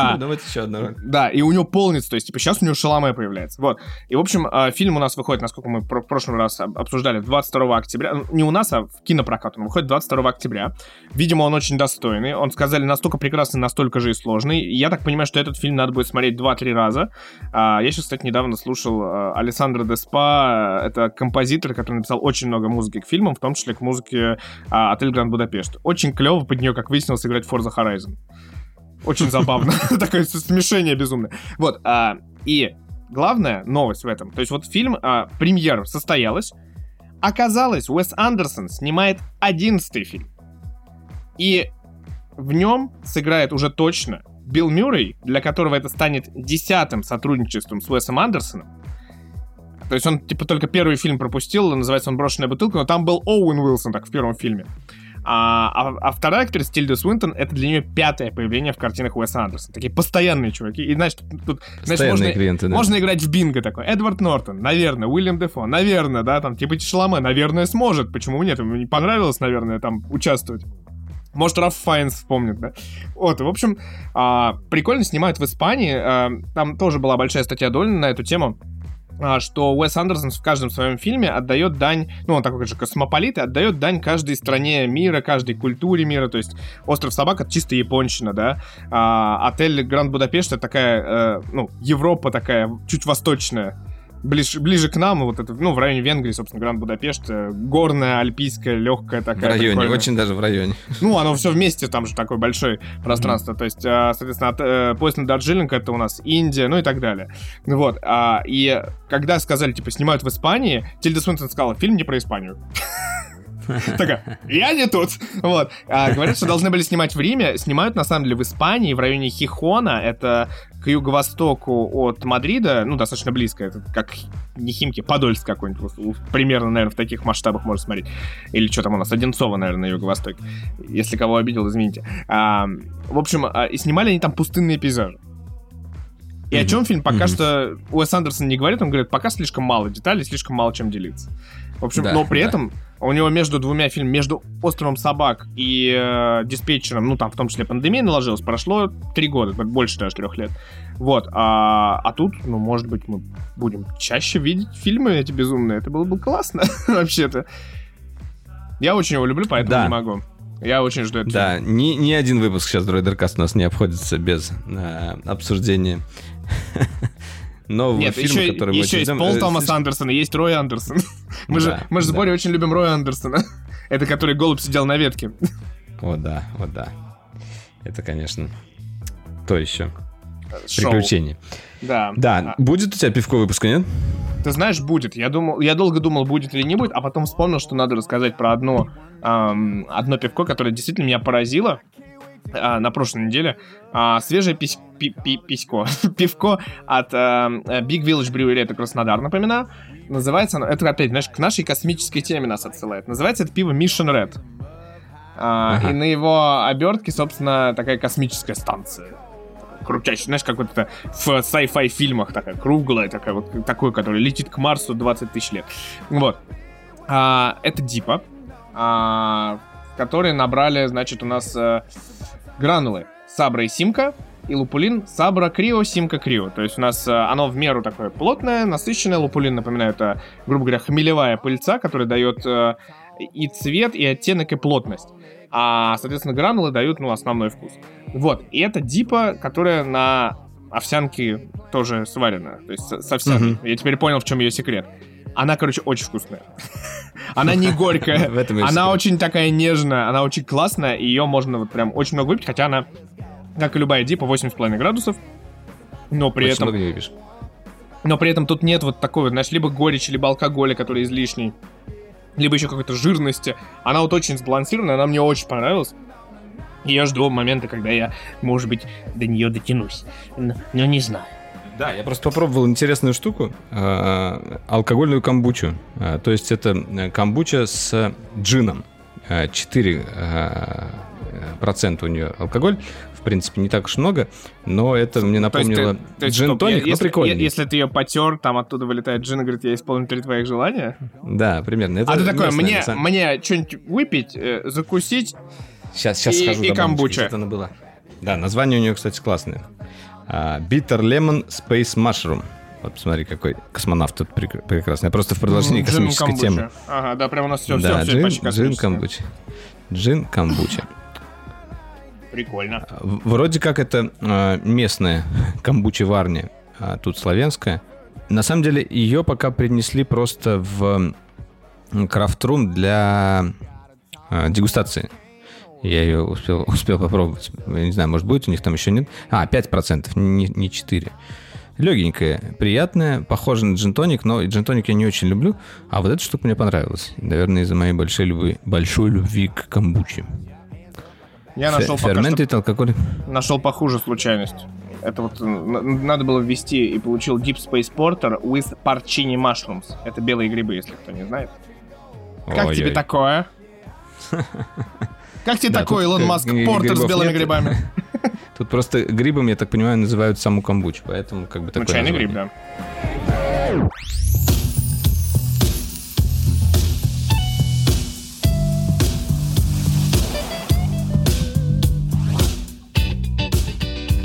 Да, и у него полнится, то есть, типа, сейчас у него Шаломе появляется. Вот. И, в общем, фильм у нас выходит, насколько мы в прошлый раз обсуждали, 22 октября. Не у нас, а в кинопрокат он выходит 22 октября. Видимо, он очень достойный. Он, сказали, настолько прекрасный, настолько же и сложный. Я так понимаю, что этот фильм надо будет смотреть 2-3 раза. Я сейчас, кстати, недавно слушал Алессандро Деспа. Это композитор, который написал очень много музыки к фильмам, в том числе к музыке «Отель Гранд Будапешт». Очень клево под нее, как выяснилось, играть Forza Horizon. Очень забавно. Такое смешение безумное. Вот. И главная новость в этом. То есть вот фильм, премьера состоялась. Оказалось, Уэс Андерсон снимает 11-й фильм. И в нем сыграет уже точно Билл Мюррей, для которого это станет 10-м сотрудничеством с Уэсом Андерсоном. То есть он, типа, только первый фильм пропустил, называется он «Брошенная бутылка», но там был Оуэн Уилсон, так, в первом фильме. А вторая актриса, Тильда Свинтон, это для нее 5-е появление в картинах Уэса Андерсона. Такие постоянные чуваки. И, знаешь, тут постоянные клиенты, да. Можно играть в бинго такой. Эдвард Нортон, наверное. Уильям Дефо, наверное, да, там, типа, Шаломе, наверное, сможет. Почему нет? Ему не понравилось, наверное, там, участвовать. Может, Раф Файнс вспомнит, да? Вот, и, в общем, прикольно снимают в Испании. Там тоже была большая статья Долина на эту тему, что Уэс Андерсон в каждом своем фильме отдает дань, ну, он такой же космополит, и отдает дань каждой стране мира, каждой культуре мира, то есть «Остров собак» — это чисто японщина, да, отель Гранд Будапешт — это такая, Европа такая, чуть восточная, ближе к нам, вот это, в районе Венгрии, собственно, Гранд Будапешт, горная, альпийская, легкая такая. В районе, прикольная. Очень даже в районе. Оно все вместе, там же такое большое пространство, то есть, соответственно, поезд на Дарджилинг — это у нас Индия, и так далее. Вот, и когда сказали, типа, снимают в Испании, Тильда Свинтон сказала, фильм не про Испанию. Такая, я не тут. Вот. Говорят, что должны были снимать в Риме. Снимают, на самом деле, в Испании, в районе Хихона. Это к юго-востоку от Мадрида. Достаточно близко. Это как не Химки, Подольск какой-нибудь. Примерно, наверное, в таких масштабах можно смотреть. Или что там у нас, Одинцово, наверное, на юго-востоке. Если кого обидел, извините. В общем, и снимали они там пустынные пейзажи. И о чем фильм? Пока что Уэс Андерсон не говорит. Он говорит, пока слишком мало деталей, слишком мало чем делиться. В общем, но при этом у него между двумя фильмами, между «Островом собак» и «Диспетчером», там в том числе пандемия наложилась, прошло 3 года, больше даже 3 лет. Вот, а тут, может быть, мы будем чаще видеть фильмы эти безумные. Это было бы классно, вообще-то. Я очень его люблю, поэтому не могу. Я очень жду этого. Да, ни один выпуск сейчас Дроидеркаст у нас не обходится без обсуждения нового фильма, который мы еще есть Пол Томас Андерсон и есть Рой Андерсон. Мы же с Борей очень любим Роя Андерсона. Это который голубь сидел на ветке. О, да. Это, конечно, то еще приключение. Да. Будет у тебя пивко выпуска, нет? Ты знаешь, будет. Я долго думал, будет или не будет, а потом вспомнил, что надо рассказать про одно пивко, которое действительно меня поразило на прошлой неделе. Свежее пивко от Big Village Brewery, это Краснодар, напоминаю. Называется оно, это опять, знаешь, к нашей космической теме нас отсылает. Называется это пиво Mission Red. И на его обертке, собственно, такая космическая станция. Крутящая, знаешь, как вот это в sci-fi фильмах такая круглая, такой, который летит к Марсу 20 тысяч лет. Вот. Это Дипа, которые набрали, значит, у нас гранулы Сабра и Симка, и лупулин Сабра Крио, Симка Крио. То есть у нас оно в меру такое плотное, насыщенное. Лупулин, напоминаю, это, грубо говоря, хмелевая пыльца, которая дает и цвет, и оттенок, и плотность. А, соответственно, гранулы дают, основной вкус. Вот, и это Дипа, которая на овсянке тоже сварена. То есть с овсянкой. Я теперь понял, в чем ее секрет. Она, очень вкусная. Она не горькая. Она очень такая нежная, она очень классная, и ее можно прям очень много выпить, хотя она, как и любая Дипа, 8,5 градусов. Но при этом... много не выпьешь. Но при этом тут нет вот такой, знаешь, либо горечи, либо алкоголя, который излишний, либо еще какой-то жирности. Она вот очень сбалансированная, она мне очень понравилась. И я жду момента, когда я, может быть, до нее дотянусь. Но не знаю. Да, я просто попробовал интересную штуку. Алкогольную камбучу. То есть это камбуча с джином. 4% у нее алкоголь. В принципе, не так уж много. Но это мне напомнило джин-тоник, но прикольно. Если ты ее потер, там оттуда вылетает джин и говорит, я исполню 3 твоих желания? Да, примерно. Это ты такой, мне что-нибудь выпить, закусить. Сейчас схожу и камбуча. Это она была. Да, название у нее, кстати, классное. Bitter Lemon Space Mushroom. Вот посмотри, какой космонавт тут прекрасный. Я просто в продолжении космической темы. Ага, да, прям у нас все почти космическое. Джин камбуча. Прикольно. Вроде как это местная камбуча-варня, тут славянская. На самом деле ее пока принесли просто в крафт-рум для дегустации. Я ее успел попробовать. Я не знаю, может быть, у них там еще нет. 5%, не 4%. Легенькая, приятная, похожа на джин-тоник, но джин-тоник я не очень люблю. А вот эта штука мне понравилась. Наверное, из-за моей большой любви к камбуче. Я нашел алкоголь. Нашел похуже случайность. Это вот надо было ввести и получил Deep Space Porter with Porcini Mushrooms. Это белые грибы, если кто не знает. Как тебе такое? Как тебе такой, Илон Маск, портер с белыми грибами? Тут просто грибом, я так понимаю, называют саму камбучу, поэтому как бы такое чайный гриб, да.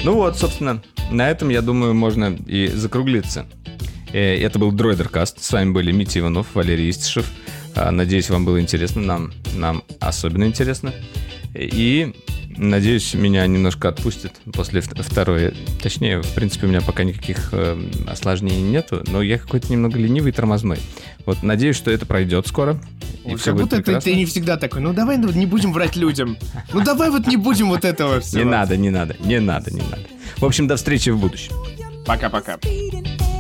Ну вот, собственно, на этом, я думаю, можно и закруглиться. Это был Droidercast. С вами были Митя Иванов, Валерий Истишев. Надеюсь, вам было интересно. Нам особенно интересно. И надеюсь, меня немножко отпустят после второй. Точнее, в принципе, у меня пока никаких осложнений нету, но я какой-то немного ленивый и тормозной. Вот, надеюсь, что это пройдет скоро. И все как будто ты не всегда такой, ну давай не будем врать людям. Ну давай вот не будем вот этого всего. Не надо. В общем, до встречи в будущем. Пока-пока.